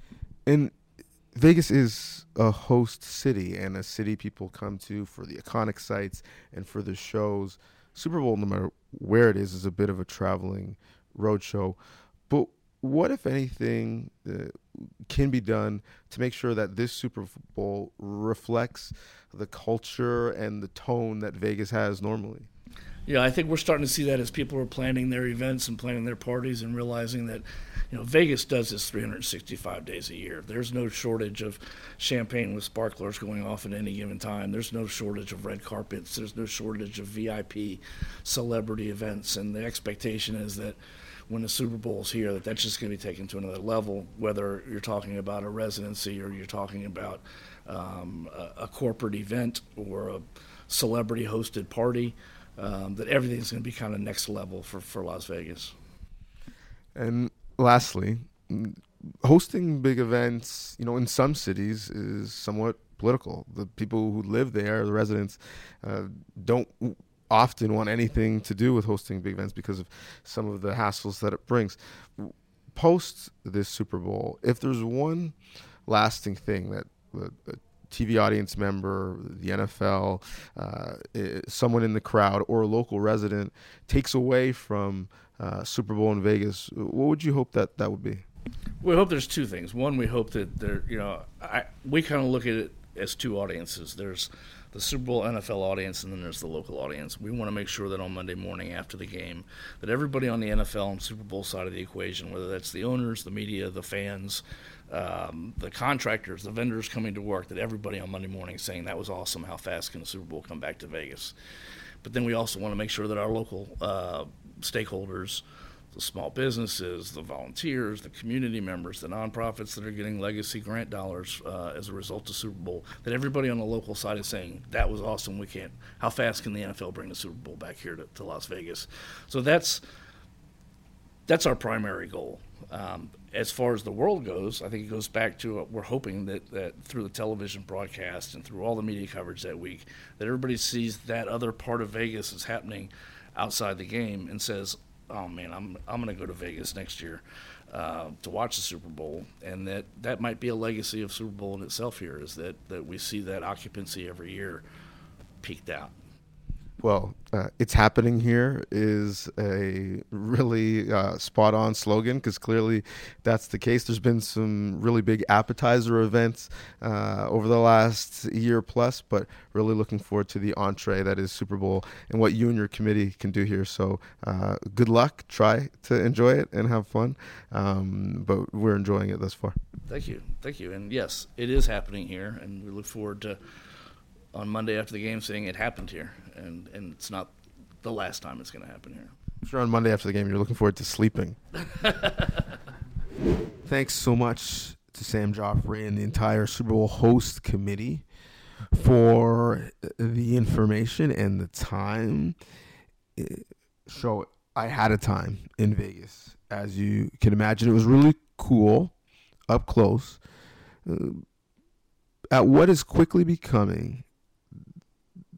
And Vegas is a host city and a city people come to for the iconic sites and for the shows. Super Bowl, no matter where it is, is a bit of a traveling roadshow. But what, if anything, uh, can be done to make sure that this Super Bowl reflects the culture and the tone that Vegas has normally? Yeah, I think we're starting to see that as people are planning their events and planning their parties and realizing that, you know, Vegas does this three hundred sixty-five days a year. There's no shortage of champagne with sparklers going off at any given time. There's no shortage of red carpets. There's no shortage of V I P celebrity events. And the expectation is that when the Super Bowl is here, that that's just going to be taken to another level, whether you're talking about a residency or you're talking about um, a, a corporate event or a celebrity-hosted party. Um, that everything's going to be kind of next level for, for Las Vegas. And lastly, hosting big events, you know, in some cities is somewhat political. The people who live there, the residents, uh, don't often want anything to do with hosting big events because of some of the hassles that it brings. Post this Super Bowl, if there's one lasting thing that the T V audience member, the N F L, uh, someone in the crowd, or a local resident takes away from uh, Super Bowl in Vegas, what would you hope that that would be? We hope there's two things. One, we hope that there, you know, I, we kind of look at it as two audiences. There's the Super Bowl N F L audience, and then there's the local audience. We want to make sure that on Monday morning after the game, that everybody on the N F L and Super Bowl side of the equation, whether that's the owners, the media, the fans, um, the contractors, the vendors coming to work, that everybody on Monday morning is saying that was awesome. How fast can the Super Bowl come back to Vegas? But then we also want to make sure that our local uh, stakeholders, the small businesses, the volunteers, the community members, the nonprofits that are getting legacy grant dollars uh, as a result of Super Bowl, that everybody on the local side is saying, that was awesome, we can't, how fast can the N F L bring the Super Bowl back here to, to Las Vegas? So that's that's our primary goal. Um, as far as the world goes, I think it goes back to, uh, we're hoping that, that through the television broadcast and through all the media coverage that week, that everybody sees that other part of Vegas is happening outside the game and says, oh man, I'm I'm going to go to Vegas next year uh, to watch the Super Bowl, and that, that might be a legacy of Super Bowl in itself here, is that, that we see that occupancy every year peaked out. Well, uh, it's happening here is a really uh, spot-on slogan, because clearly that's the case. There's been some really big appetizer events uh, over the last year plus, but really looking forward to the entree that is Super Bowl and what you and your committee can do here. So uh, good luck. Try to enjoy it and have fun, um, but we're enjoying it thus far. Thank you. Thank you. And yes, it is happening here, and we look forward to on Monday after the game saying it happened here, and, and it's not the last time it's going to happen here. I'm sure on Monday after the game you're looking forward to sleeping. Thanks so much to Sam Joffrey and the entire Super Bowl host committee for the information and the time. So I had a time in Vegas, as you can imagine. It was really cool, up close, uh, at what is quickly becoming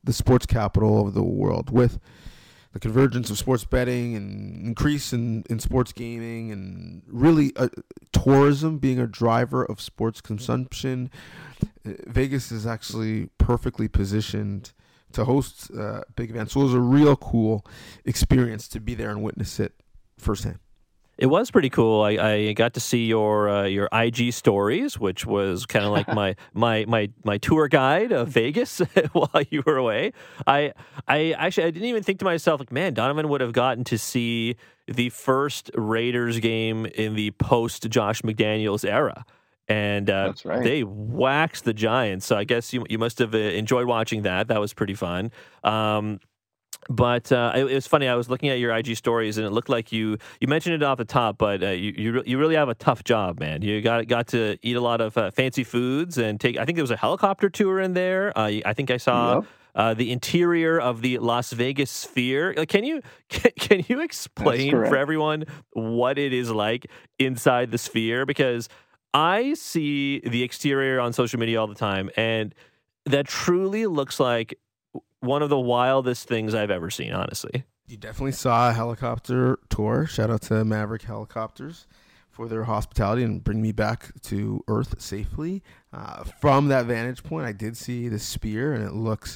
the sports capital of the world with the convergence of sports betting and increase in, in sports gaming and really uh, tourism being a driver of sports consumption. Vegas is actually perfectly positioned to host uh, big events. So it was a real cool experience to be there and witness it firsthand. It was pretty cool. I, I got to see your uh, your I G stories, which was kind of like my, my my my tour guide of Vegas while you were away. I I actually I didn't even think to myself like, man, Donovan would have gotten to see the first Raiders game in the post Josh McDaniels era, and uh, That's right. they waxed the Giants. So I guess you you must have uh, enjoyed watching that. That was pretty fun. Um, But uh, it, it was funny. I was looking at your I G stories, and it looked like you you mentioned it off the top, but uh, you you, re- you really have a tough job, man. You got got to eat a lot of uh, fancy foods and take. I think there was a helicopter tour in there. Uh, I think I saw Yep. uh, the interior of the Las Vegas Sphere. Like, can you can, can you explain correct. for everyone what it is like inside the Sphere? Because I see the exterior on social media all the time, and that truly looks like one of the wildest things I've ever seen, honestly. You definitely saw a helicopter tour. Shout out to Maverick Helicopters for their hospitality and bring me back to Earth safely. Uh, from that vantage point, I did see the Sphere, and it looks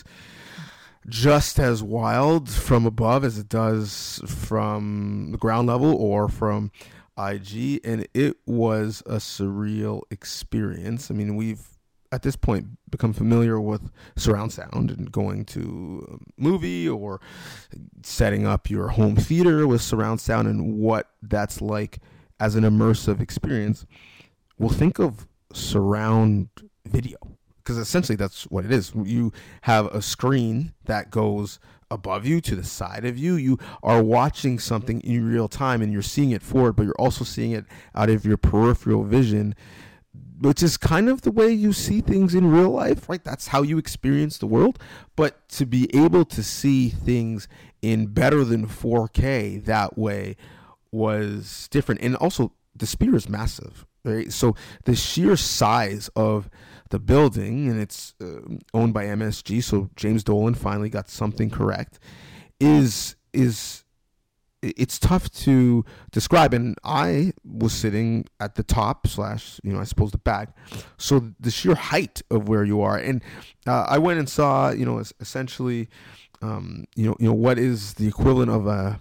just as wild from above as it does from the ground level or from I G, and it was a surreal experience. I mean, we've at this point become familiar with surround sound and going to a movie or setting up your home theater with surround sound and what that's like as an immersive experience. Well, think of surround video, because essentially that's what it is. You have a screen that goes above you, to the side of you. You are watching something in real time and you're seeing it forward, but you're also seeing it out of your peripheral vision, which is kind of the way you see things in real life, right? That's how you experience the world. But to be able to see things in better than four K that way was different. And also, the Sphere is massive, right? So the sheer size of the building, and it's uh, owned by M S G, so James Dolan finally got something correct, is is it's tough to describe. And I was sitting at the top slash, you know, I suppose the back. So the sheer height of where you are. And uh, I went and saw, you know, essentially, um, you know, you know, what is the equivalent of a,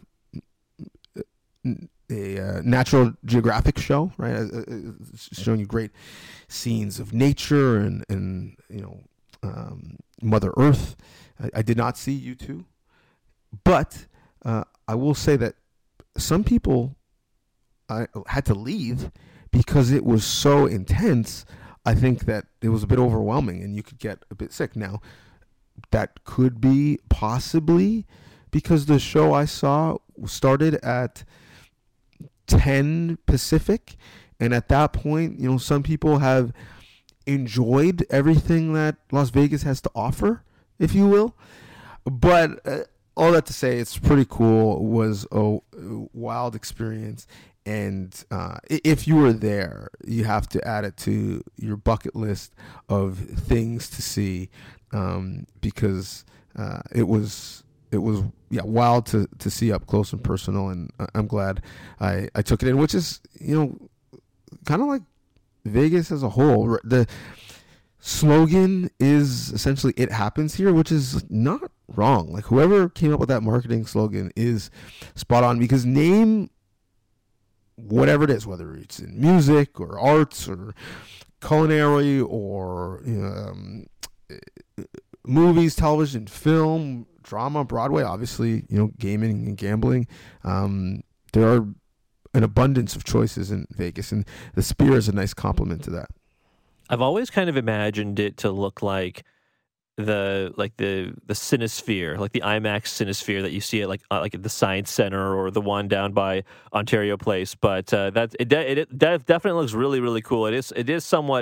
a uh, Natural Geographic show, right? It's showing you great scenes of nature and, and you know, um, Mother Earth. I, I did not see U two, but uh, I will say that some people uh, had to leave because it was so intense. I think that it was a bit overwhelming and you could get a bit sick. Now, that could be possibly because the show I saw started at ten Pacific, and at that point, you know, some people have enjoyed everything that Las Vegas has to offer, if you will. But uh, all that to say, it's pretty cool. It was a wild experience. And uh, if you were there, you have to add it to your bucket list of things to see, um, because uh, it was it was yeah wild to, to see up close and personal. And I'm glad I, I took it in, which is, you know, kind of like Vegas as a whole. The slogan is essentially "It happens here," which is not wrong. Like, whoever came up with that marketing slogan is spot on, because name whatever it is, whether it's in music or arts or culinary or, you know, um, movies, television, film, drama, Broadway, obviously, you know, gaming and gambling. Um, there are an abundance of choices in Vegas, and the Sphere is a nice complement to that. I've always kind of imagined it to look like the like the the Cinesphere, like the IMAX Cinesphere that you see at like uh, like at the Science Center or the one down by Ontario Place. But uh, that it, it, it definitely looks really really cool. It is it is somewhat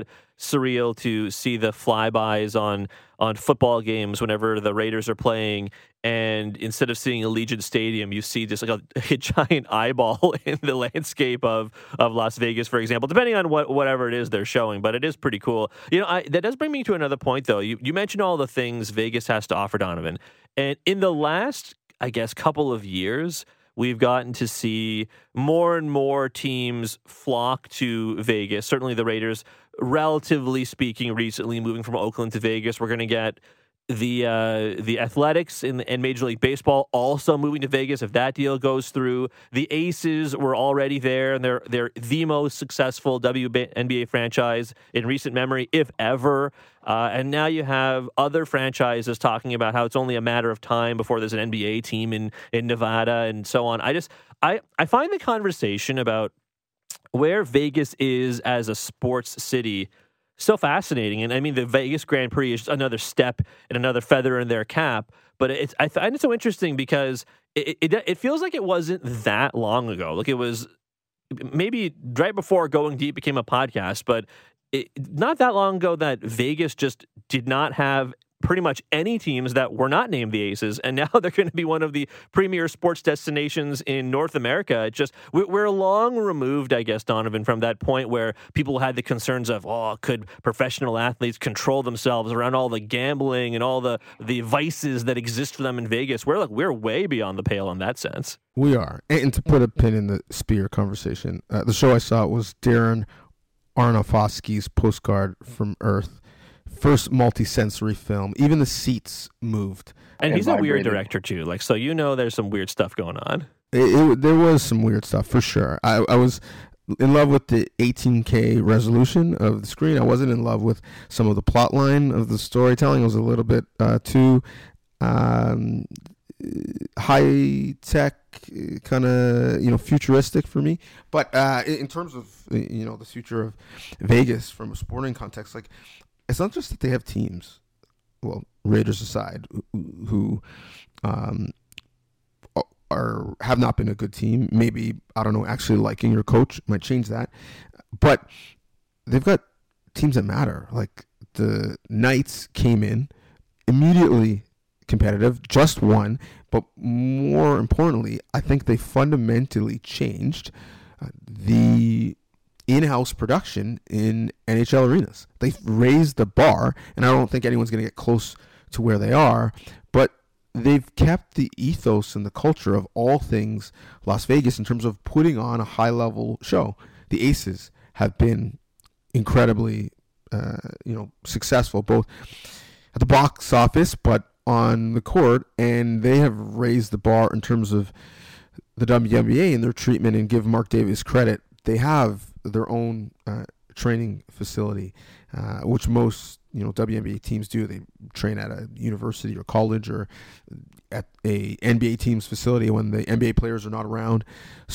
surreal to see the flybys on on football games whenever the Raiders are playing, and instead of seeing Allegiant Stadium, you see just like a, a giant eyeball in the landscape of, of Las Vegas, for example, depending on what whatever it is they're showing. But it is pretty cool. You know, I, that does bring me to another point, though. You, you mentioned all the things Vegas has to offer, Donovan. And in the last, I guess, couple of years, we've gotten to see more and more teams flock to Vegas. Certainly the Raiders, relatively speaking, recently moving from Oakland to Vegas. We're going to get the uh, the Athletics in, in Major League Baseball also moving to Vegas if that deal goes through. The Aces were already there, and they're they're the most successful W N B A franchise in recent memory, if ever. Uh, and now you have other franchises talking about how it's only a matter of time before there's an N B A team in, in Nevada and so on. I just I, I find the conversation about where Vegas is as a sports city so fascinating. And I mean, the Vegas Grand Prix is just another step and another feather in their cap. But it's, I find it so interesting because it, it it feels like it wasn't that long ago. Like it was maybe right before Going Deep became a podcast, but it, not that long ago that Vegas just did not have pretty much any teams that were not named the Aces, and now they're going to be one of the premier sports destinations in North America. It just we're long removed, I guess, Donovan, from that point where people had the concerns of, oh, could professional athletes control themselves around all the gambling and all the the vices that exist for them in Vegas? We're like we're way beyond the pale in that sense. We are, and to put a pin in the Spear conversation, uh, the show I saw was Darren Aronofsky's Postcard from Earth. First multi-sensory film. Even the seats moved. And, and he's vibrated. A weird director, too. Like, so you know there's some weird stuff going on. It, it, there was some weird stuff, for sure. I, I was in love with the eighteen K resolution of the screen. I wasn't in love with some of the plot line of the storytelling. It was a little bit uh, too um, high-tech, kind of, you know, futuristic for me. But uh, in terms of, you know, the future of Vegas from a sporting context, like, it's not just that they have teams, well, Raiders aside, who, who um, are have not been a good team. Maybe, I don't know, actually liking your coach might change that. But they've got teams that matter. Like the Knights came in immediately competitive, just won. But more importantly, I think they fundamentally changed uh, the in-house production in N H L arenas. They've raised the bar, and I don't think anyone's going to get close to where they are, but they've kept the ethos and the culture of all things Las Vegas in terms of putting on a high-level show. The Aces have been incredibly, uh, you know, successful, both at the box office, but on the court, and they have raised the bar in terms of the W N B A and their treatment, and give Mark Davis credit. They have their own uh, training facility, uh, which most you know W N B A teams do. They train at a university or college or at a N B A team's facility when the N B A players are not around.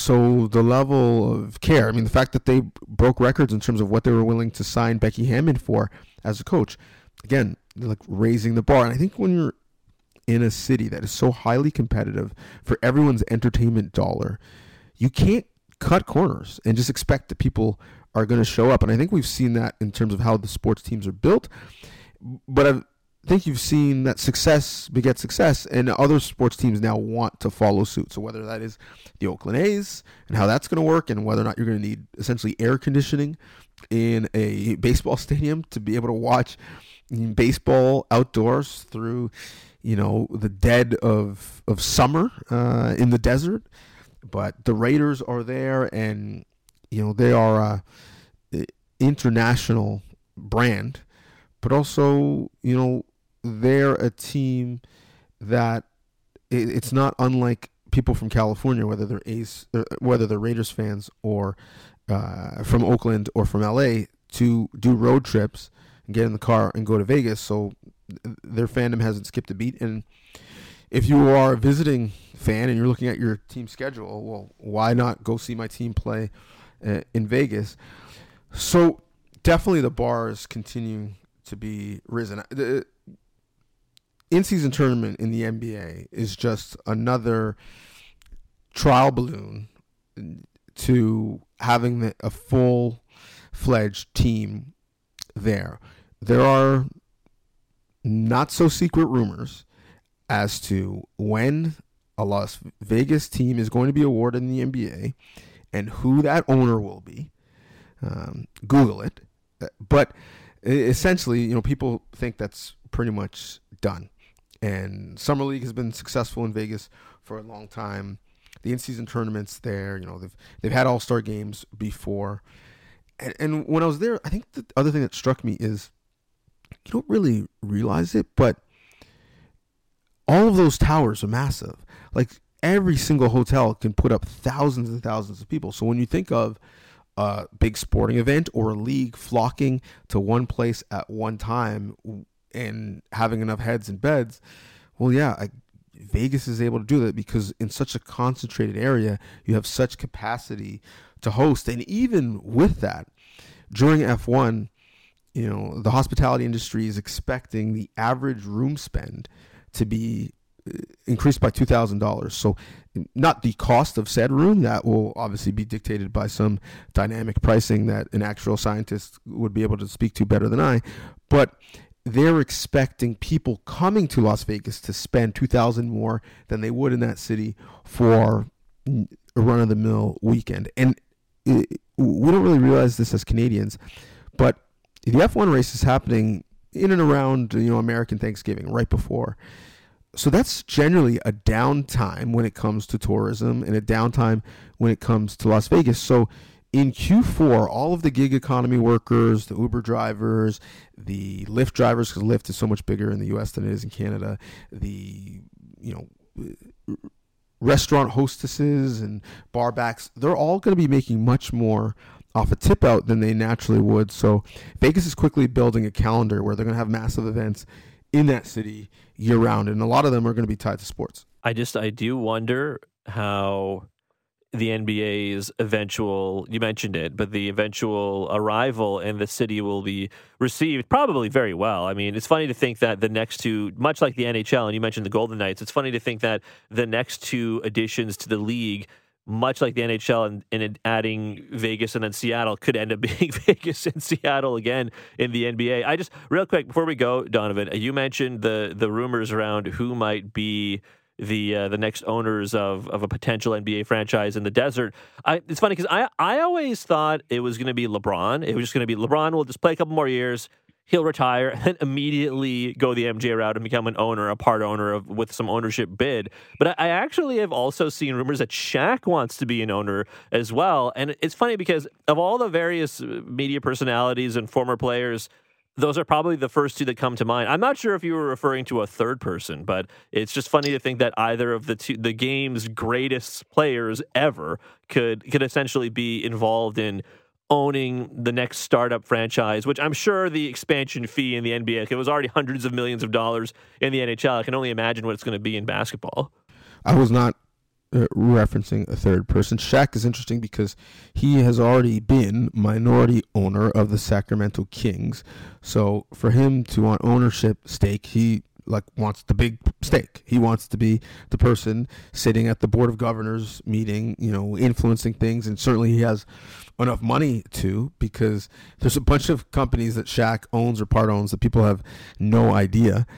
So the level of care, I mean, the fact that they broke records in terms of what they were willing to sign Becky Hammon for as a coach, again, they're like raising the bar. And I think when you're in a city that is so highly competitive for everyone's entertainment dollar, you can't cut corners and just expect that people are going to show up. And I think we've seen that in terms of how the sports teams are built. But I think you've seen that success begets success, and other sports teams now want to follow suit. So whether that is the Oakland A's and how that's going to work, and whether or not you're going to need essentially air conditioning in a baseball stadium to be able to watch baseball outdoors through, you know, the dead of, of summer uh, in the desert. But the Raiders are there, and, you know, they are an international brand. But also, you know, they're a team that it, it's not unlike people from California, whether they're Ace, whether they're Raiders fans or uh, from Oakland or from L A, to do road trips and get in the car and go to Vegas. So their fandom hasn't skipped a beat. And if you are a visiting fan and you're looking at your team schedule, well, why not go see my team play uh, in Vegas? So definitely the bar is continuing to be risen. The in-season tournament in the N B A is just another trial balloon to having the, a full-fledged team there. There are not so secret rumors as to when a Las Vegas team is going to be awarded in the N B A and who that owner will be. Um, Google it. But essentially, you know, people think that's pretty much done. And Summer League has been successful in Vegas for a long time. The in-season tournaments there, you know, they've they've had all-star games before. And, and when I was there, I think the other thing that struck me is you don't really realize it, but all of those towers are massive. Like every single hotel can put up thousands and thousands of people. So when you think of a big sporting event or a league flocking to one place at one time and having enough heads and beds, well, yeah, I, Vegas is able to do that because in such a concentrated area, you have such capacity to host. And even with that, during F one, you know, the hospitality industry is expecting the average room spend to be increased by two thousand dollars. So not the cost of said room, that will obviously be dictated by some dynamic pricing that an actual scientist would be able to speak to better than I, but they're expecting people coming to Las Vegas to spend two thousand dollars more than they would in that city for a run-of-the-mill weekend. And it, we don't really realize this as Canadians, but the F one race is happening in and around, you know, American Thanksgiving, right before. So that's generally a downtime when it comes to tourism and a downtime when it comes to Las Vegas. So in Q four, all of the gig economy workers, the Uber drivers, the Lyft drivers, because Lyft is so much bigger in the U S than it is in Canada, the, you know, restaurant hostesses and bar backs, they're all going to be making much more off a tip out than they naturally would. So Vegas is quickly building a calendar where they're going to have massive events in that city year round, and a lot of them are going to be tied to sports. I just, I do wonder how the N B A's eventual, you mentioned it, but the eventual arrival in the city will be received probably very well. I mean, it's funny to think that the next two, much like the N H L, and you mentioned the Golden Knights, it's funny to think that the next two additions to the league, much like the N H L and, and adding Vegas and then Seattle, could end up being Vegas and Seattle again in the N B A. I just, real quick, before we go, Donovan, you mentioned the the rumors around who might be the uh, the next owners of, of a potential N B A franchise in the desert. I, it's funny because I, I always thought it was going to be LeBron. It was just going to be LeBron will just play a couple more years, he'll retire, and then immediately go the M J route and become an owner, a part owner of with some ownership bid. But I, I actually have also seen rumors that Shaq wants to be an owner as well. And it's funny because of all the various media personalities and former players, those are probably the first two that come to mind. I'm not sure if you were referring to a third person, but it's just funny to think that either of the two, the game's greatest players ever could could essentially be involved in owning the next startup franchise, which I'm sure the expansion fee in the N B A, it was already hundreds of millions of dollars in the N H L. I can only imagine what it's going to be in basketball. I was not uh, referencing a third person. Shaq is interesting because he has already been minority owner of the Sacramento Kings. So for him to want ownership stake, he like wants the big stake. He wants to be the person sitting at the board of governors meeting, you know, influencing things. And certainly he has enough money to, because there's a bunch of companies that Shaq owns or part owns that people have no idea.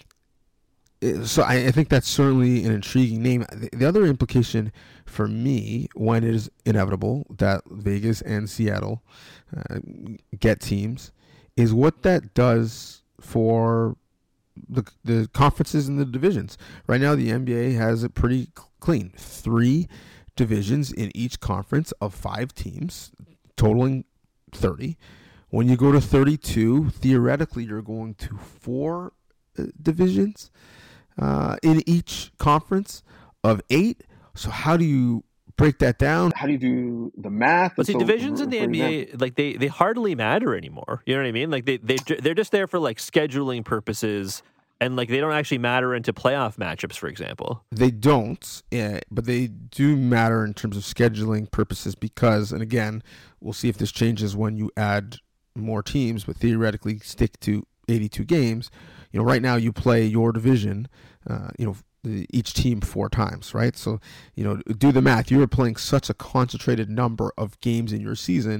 So I, I think that's certainly an intriguing name. The, the other implication for me, when it is inevitable that Vegas and Seattle uh, get teams, is what that does for the the conferences and the divisions. Right now, the N B A has it pretty clean. Three divisions in each conference of five teams, totaling thirty. When you go to thirty-two, theoretically, you're going to four uh, divisions uh, in each conference of eight. So how do you break that down? How do you do the math? But see, so, divisions in the N B A, them, like they, they hardly matter anymore. You know what I mean? Like they they they're just there for like scheduling purposes, and like they don't actually matter into playoff matchups, for example. They don't, yeah, but they do matter in terms of scheduling purposes because, and again, we'll see if this changes when you add more teams, but theoretically stick to eighty-two games. You know, right now you play your division, uh, you know, each team four times, right? So, you know, do the math. You are playing such a concentrated number of games in your season.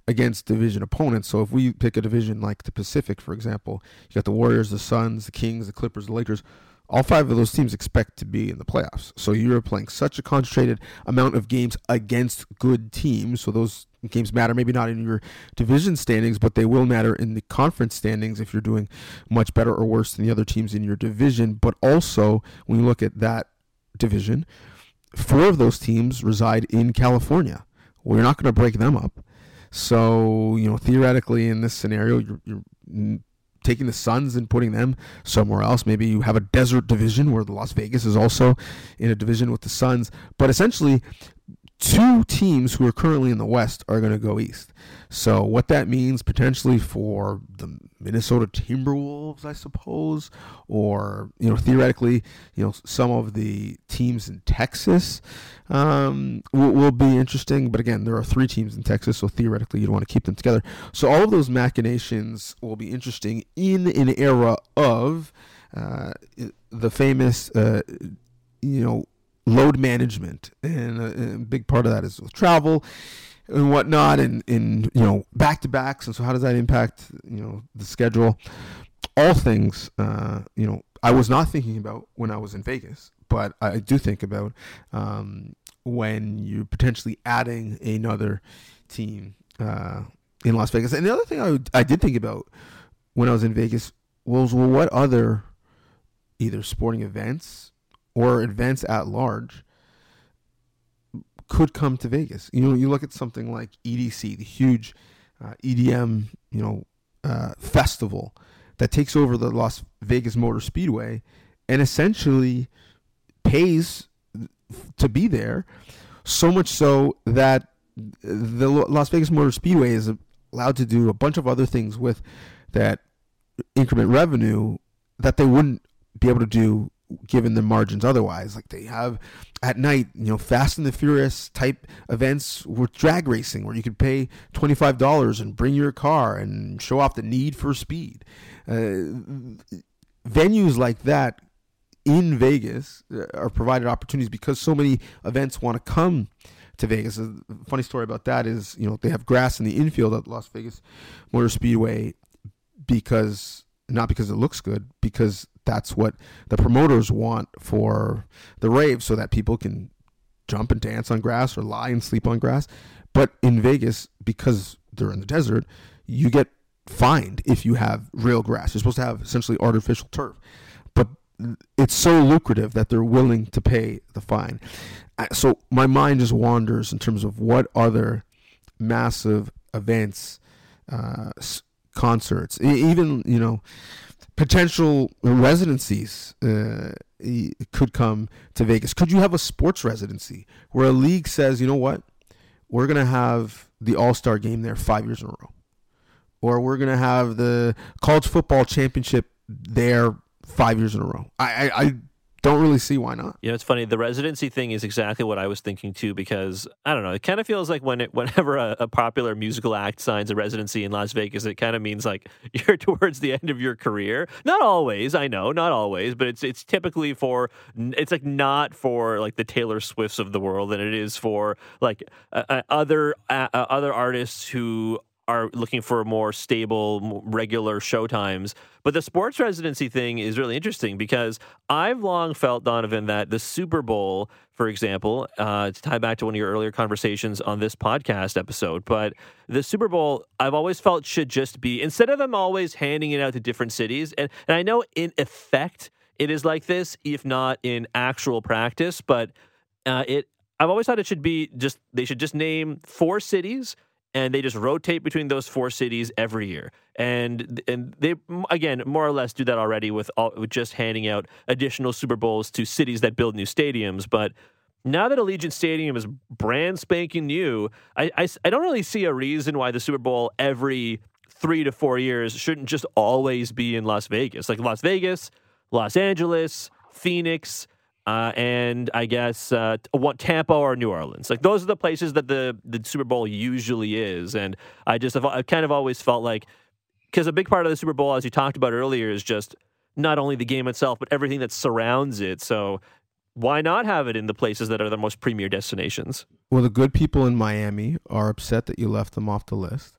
against division opponents. So if we pick a division like the Pacific, for example, you got the Warriors, the Suns, the Kings, the Clippers, the Lakers. All five of those teams expect to be in the playoffs. So you're playing such a concentrated amount of games against good teams. So those games matter, maybe not in your division standings, but they will matter in the conference standings if you're doing much better or worse than the other teams in your division. But also, when you look at that division, four of those teams reside in California. We're not going to break them up. So, you know, theoretically in this scenario, you're, you're taking the Suns and putting them somewhere else. Maybe you have a desert division where the Las Vegas is also in a division with the Suns. But essentially, two teams who are currently in the West are going to go east. So what that means potentially for the Minnesota Timberwolves, I suppose, or, you know, theoretically, you know, some of the teams in Texas um, will, will be interesting. But again, there are three teams in Texas, so theoretically you'd want to keep them together. So all of those machinations will be interesting in an era of uh, the famous, uh, you know, load management, and a, a big part of that is with travel and whatnot, and in you know back to backs, and so how does that impact you know the schedule? All things uh, you know I was not thinking about when I was in Vegas, but I do think about um, when you're potentially adding another team uh, in Las Vegas. And the other thing I, would, I did think about when I was in Vegas was, well, what other either sporting events or events at large could come to Vegas? You know, you look at something like E D C, the huge uh, E D M, you know, uh, festival that takes over the Las Vegas Motor Speedway and essentially pays to be there, so much so that the Las Vegas Motor Speedway is allowed to do a bunch of other things with that increment revenue that they wouldn't be able to do given the margins otherwise. Like they have at night, you know, Fast and the Furious type events with drag racing where you could pay twenty-five dollars and bring your car and show off the need for speed. Uh, venues like that in Vegas are provided opportunities because so many events want to come to Vegas. A funny story about that is, you know, they have grass in the infield at Las Vegas Motor Speedway because, not because it looks good, because that's what the promoters want for the rave, so that people can jump and dance on grass or lie and sleep on grass. But in Vegas, because they're in the desert, you get fined if you have real grass. You're supposed to have essentially artificial turf. But it's so lucrative that they're willing to pay the fine. So my mind just wanders in terms of what other massive events, uh, concerts, even, you know, potential residencies uh, could come to Vegas. Could you have a sports residency where a league says, you know what, we're going to have the All-Star game there five years in a row, or we're going to have the college football championship there five years in a row? I, I, I don't really see why not. You know, it's funny. The residency thing is exactly what I was thinking too, because I don't know. It kind of feels like when it, whenever a, a popular musical act signs a residency in Las Vegas, it kind of means like you're towards the end of your career. Not always, I know, not always, but it's it's typically for it's like not for like the Taylor Swifts of the world, than it is for like uh, uh, other uh, other artists who are looking for more stable, regular show times. But the sports residency thing is really interesting because I've long felt, Donovan, that the Super Bowl, for example, uh, to tie back to one of your earlier conversations on this podcast episode, but the Super Bowl, I've always felt should just be, instead of them always handing it out to different cities, and, and I know in effect it is like this, if not in actual practice, but uh, it, I've always thought it should be just, they should just name four cities, and they just rotate between those four cities every year. And and they, again, more or less do that already with, all, with just handing out additional Super Bowls to cities that build new stadiums. But now that Allegiant Stadium is brand spanking new, I, I, I don't really see a reason why the Super Bowl every three to four years shouldn't just always be in Las Vegas. Like Las Vegas, Los Angeles, Phoenix, Uh, and I guess uh, Tampa or New Orleans. Like those are the places that the, the Super Bowl usually is. And I just have, I've kind of always felt like, because a big part of the Super Bowl, as you talked about earlier, is just not only the game itself, but everything that surrounds it. So why not have it in the places that are the most premier destinations? Well, the good people in Miami are upset that you left them off the list.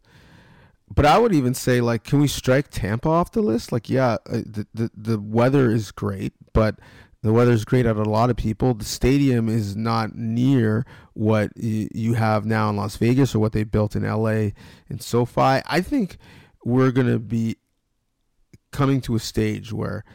But I would even say, like, can we strike Tampa off the list? Like, yeah, the the, the weather is great, but the weather is great at a lot of people. The stadium is not near what y- you have now in Las Vegas or what they built in L A and SoFi. I think we're going to be coming to a stage where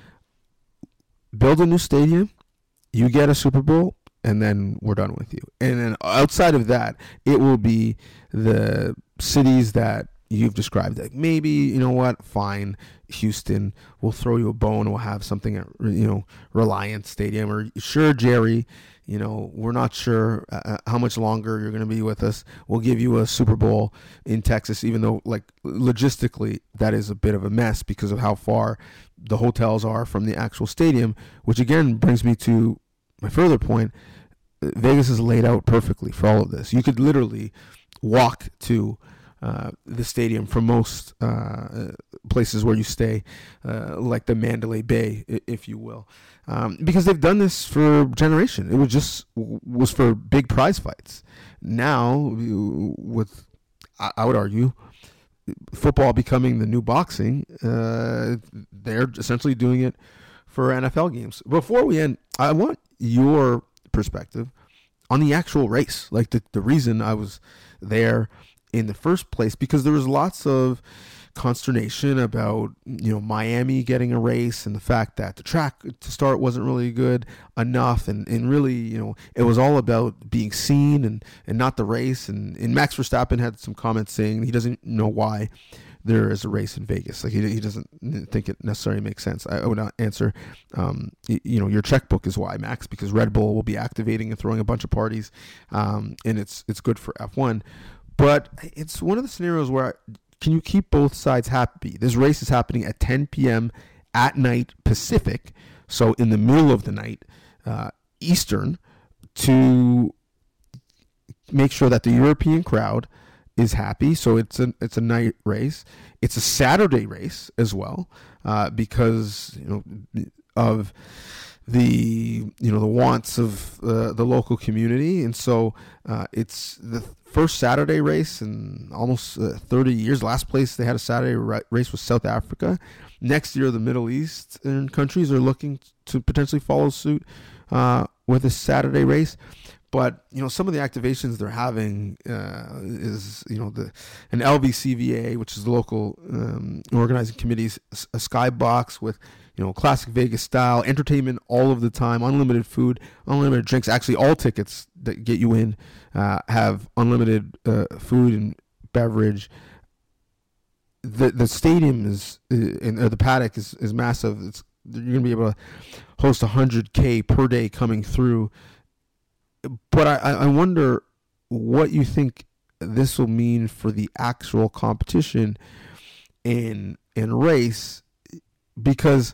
build a new stadium, you get a Super Bowl, and then we're done with you. And then outside of that, it will be the cities that you've described. Like, maybe, you know what, fine, Houston, we'll throw you a bone, we'll have something at, you know, Reliant Stadium, or sure, Jerry, you know, we're not sure uh, how much longer you're going to be with us. We'll give you a Super Bowl in Texas, even though, like, logistically, that is a bit of a mess because of how far the hotels are from the actual stadium, which again brings me to my further point. Vegas is laid out perfectly for all of this. You could literally walk to uh, the stadium from most uh, places where you stay, uh, like the Mandalay Bay, if you will, um, because they've done this for generation. It was just was for big prize fights. Now, with I would argue, football becoming the new boxing, uh, they're essentially doing it for N F L games. Before we end, I want your perspective on the actual race, like the, the reason I was there in the first place, because there was lots of consternation about, you know, Miami getting a race and the fact that the track to start wasn't really good enough, and, and really, you know, it was all about being seen and, and not the race. And, and Max Verstappen had some comments saying he doesn't know why there is a race in Vegas. Like, he he doesn't think it necessarily makes sense. I would not answer, um, you know, your checkbook is why, Max, because Red Bull will be activating and throwing a bunch of parties, um, and it's it's good for F one. But it's one of the scenarios where, can you keep both sides happy? This race is happening at ten p.m. at night Pacific, so in the middle of the night uh, Eastern, to make sure that the European crowd is happy. So it's a it's a night race. It's a Saturday race as well, uh, because, you know, of the you know the wants of uh, the local community, and so uh, it's the first Saturday race in almost uh, thirty years. Last place they had a Saturday ra- race was South Africa. Next year, the Middle Eastern countries are looking to potentially follow suit uh, with a Saturday race. But, you know, some of the activations they're having uh, is, you know, the an L V C V A, which is the local um, organizing committee's a skybox with, you know, classic Vegas style entertainment all of the time, unlimited food, unlimited drinks. Actually, all tickets that get you in uh, have unlimited uh, food and beverage. The the stadium is, in, or the paddock is, is massive. It's, you're going to be able to host one hundred K per day coming through. But I, I wonder what you think this will mean for the actual competition in in race, because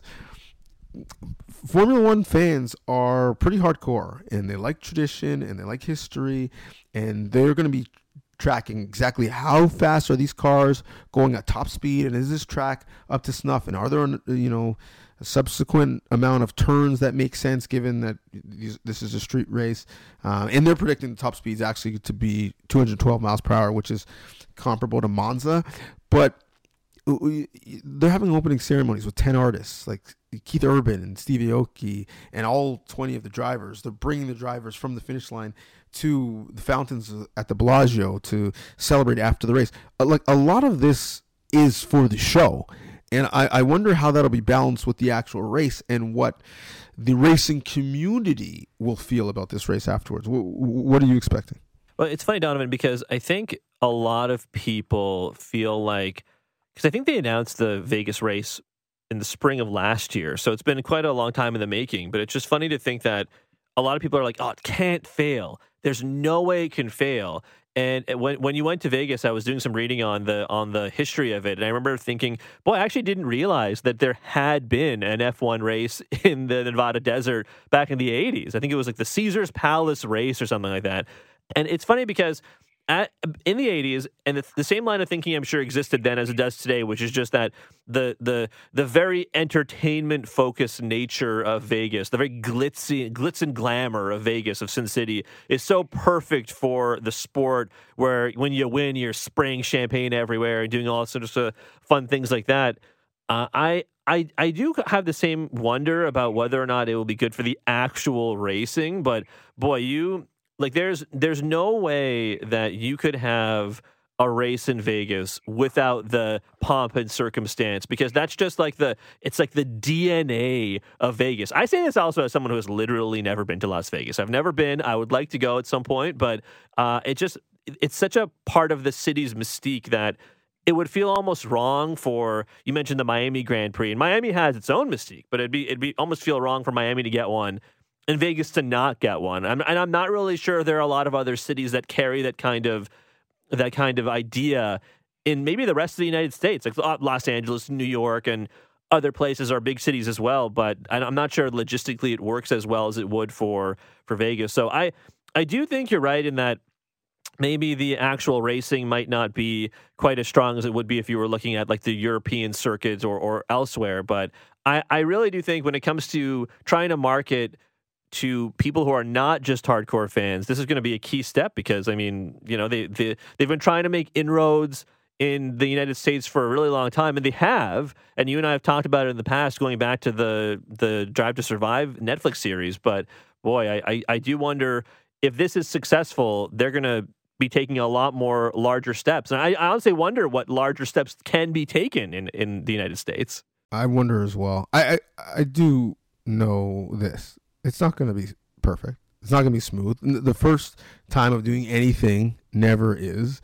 Formula One fans are pretty hardcore and they like tradition and they like history, and they're going to be tracking exactly how fast are these cars going at top speed, and is this track up to snuff, and are there, you know, a subsequent amount of turns that make sense given that these, this is a street race, um, and they're predicting the top speeds actually to be two hundred twelve miles per hour, which is comparable to Monza. But they're having opening ceremonies with ten artists like Keith Urban and Stevie Aoki and all twenty of the drivers. They're bringing the drivers from the finish line to the fountains at the Bellagio to celebrate after the race. Like, a lot of this is for the show. And I, I wonder how that'll be balanced with the actual race and what the racing community will feel about this race afterwards. What, what are you expecting? Well, it's funny, Donovan, because I think a lot of people feel like, because I think they announced the Vegas race in the spring of last year, so it's been quite a long time in the making, but it's just funny to think that a lot of people are like, oh, it can't fail. There's no way it can fail. And when when you went to Vegas, I was doing some reading on the on the history of it, and I remember thinking, boy, I actually didn't realize that there had been an F one race in the Nevada desert back in the eighties. I think it was like the Caesars Palace race or something like that. And it's funny because at, in the eighties, and it's the same line of thinking I'm sure existed then as it does today, which is just that the the the very entertainment focused nature of Vegas, the very glitzy glitz and glamour of Vegas, of Sin City, is so perfect for the sport. Where when you win, you're spraying champagne everywhere and doing all sorts of fun things like that. Uh, I. I, I do have the same wonder about whether or not it will be good for the actual racing, but boy, you like there's there's no way that you could have a race in Vegas without the pomp and circumstance, because that's just like the it's like the D N A of Vegas. I say this also as someone who has literally never been to Las Vegas. I've never been. I would like to go at some point, but uh, it just it's such a part of the city's mystique that it would feel almost wrong for, you mentioned the Miami Grand Prix, and Miami has its own mystique, but it'd be it'd be almost feel wrong for Miami to get one and Vegas to not get one. I'm, and I'm not really sure there are a lot of other cities that carry that kind of that kind of idea in maybe the rest of the United States, like Los Angeles, New York, and other places are big cities as well. But I'm not sure logistically it works as well as it would for for Vegas. So I I do think you're right in that maybe the actual racing might not be quite as strong as it would be if you were looking at like the European circuits or, or elsewhere. But I, I really do think when it comes to trying to market to people who are not just hardcore fans, this is going to be a key step because, I mean, you know, they, they, they've been trying to make inroads in the United States for a really long time, and they have. And you and I have talked about it in the past, going back to the, the Drive to Survive Netflix series. But boy, I, I, I do wonder if this is successful, they're going to be taking a lot more larger steps. And I, I honestly wonder what larger steps can be taken in, in the United States. I wonder as well. I, I, I do know this. It's not going to be perfect. It's not going to be smooth. The first time of doing anything never is.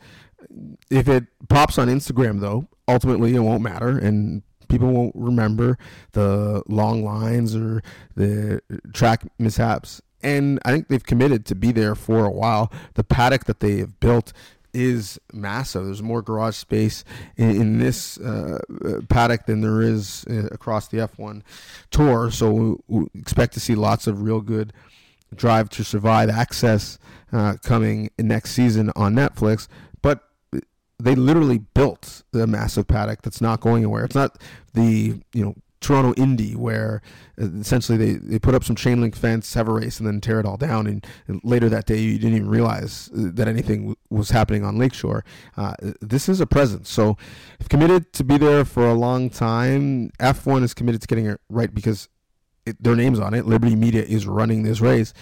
If it pops on Instagram, though, ultimately it won't matter, and people won't remember the long lines or the track mishaps. And I think they've committed to be there for a while. The paddock that they have built is massive. There's more garage space in, in this uh, paddock than there is uh, across the F one Tour. So we, we expect to see lots of real good Drive to Survive access uh, coming next season on Netflix. But they literally built the massive paddock that's not going anywhere. It's not the, you know, Toronto Indy, where essentially they, they put up some chain link fence, have a race, and then tear it all down. And, and later that day, you didn't even realize that anything w- was happening on Lakeshore. Uh, this is a presence. So I've committed to be there for a long time. F one is committed to getting it right because it, their name's on it. Liberty Media is running this race.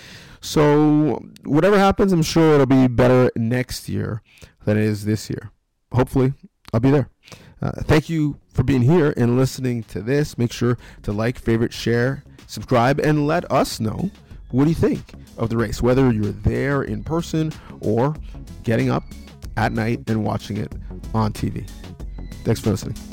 So whatever happens, I'm sure it'll be better next year than it is this year. Hopefully, I'll be there. Uh, thank you for being here and listening to this. Make sure to like, favorite, share, subscribe, and let us know what do you think of the race, whether you're there in person or getting up at night and watching it on T V. Thanks for listening.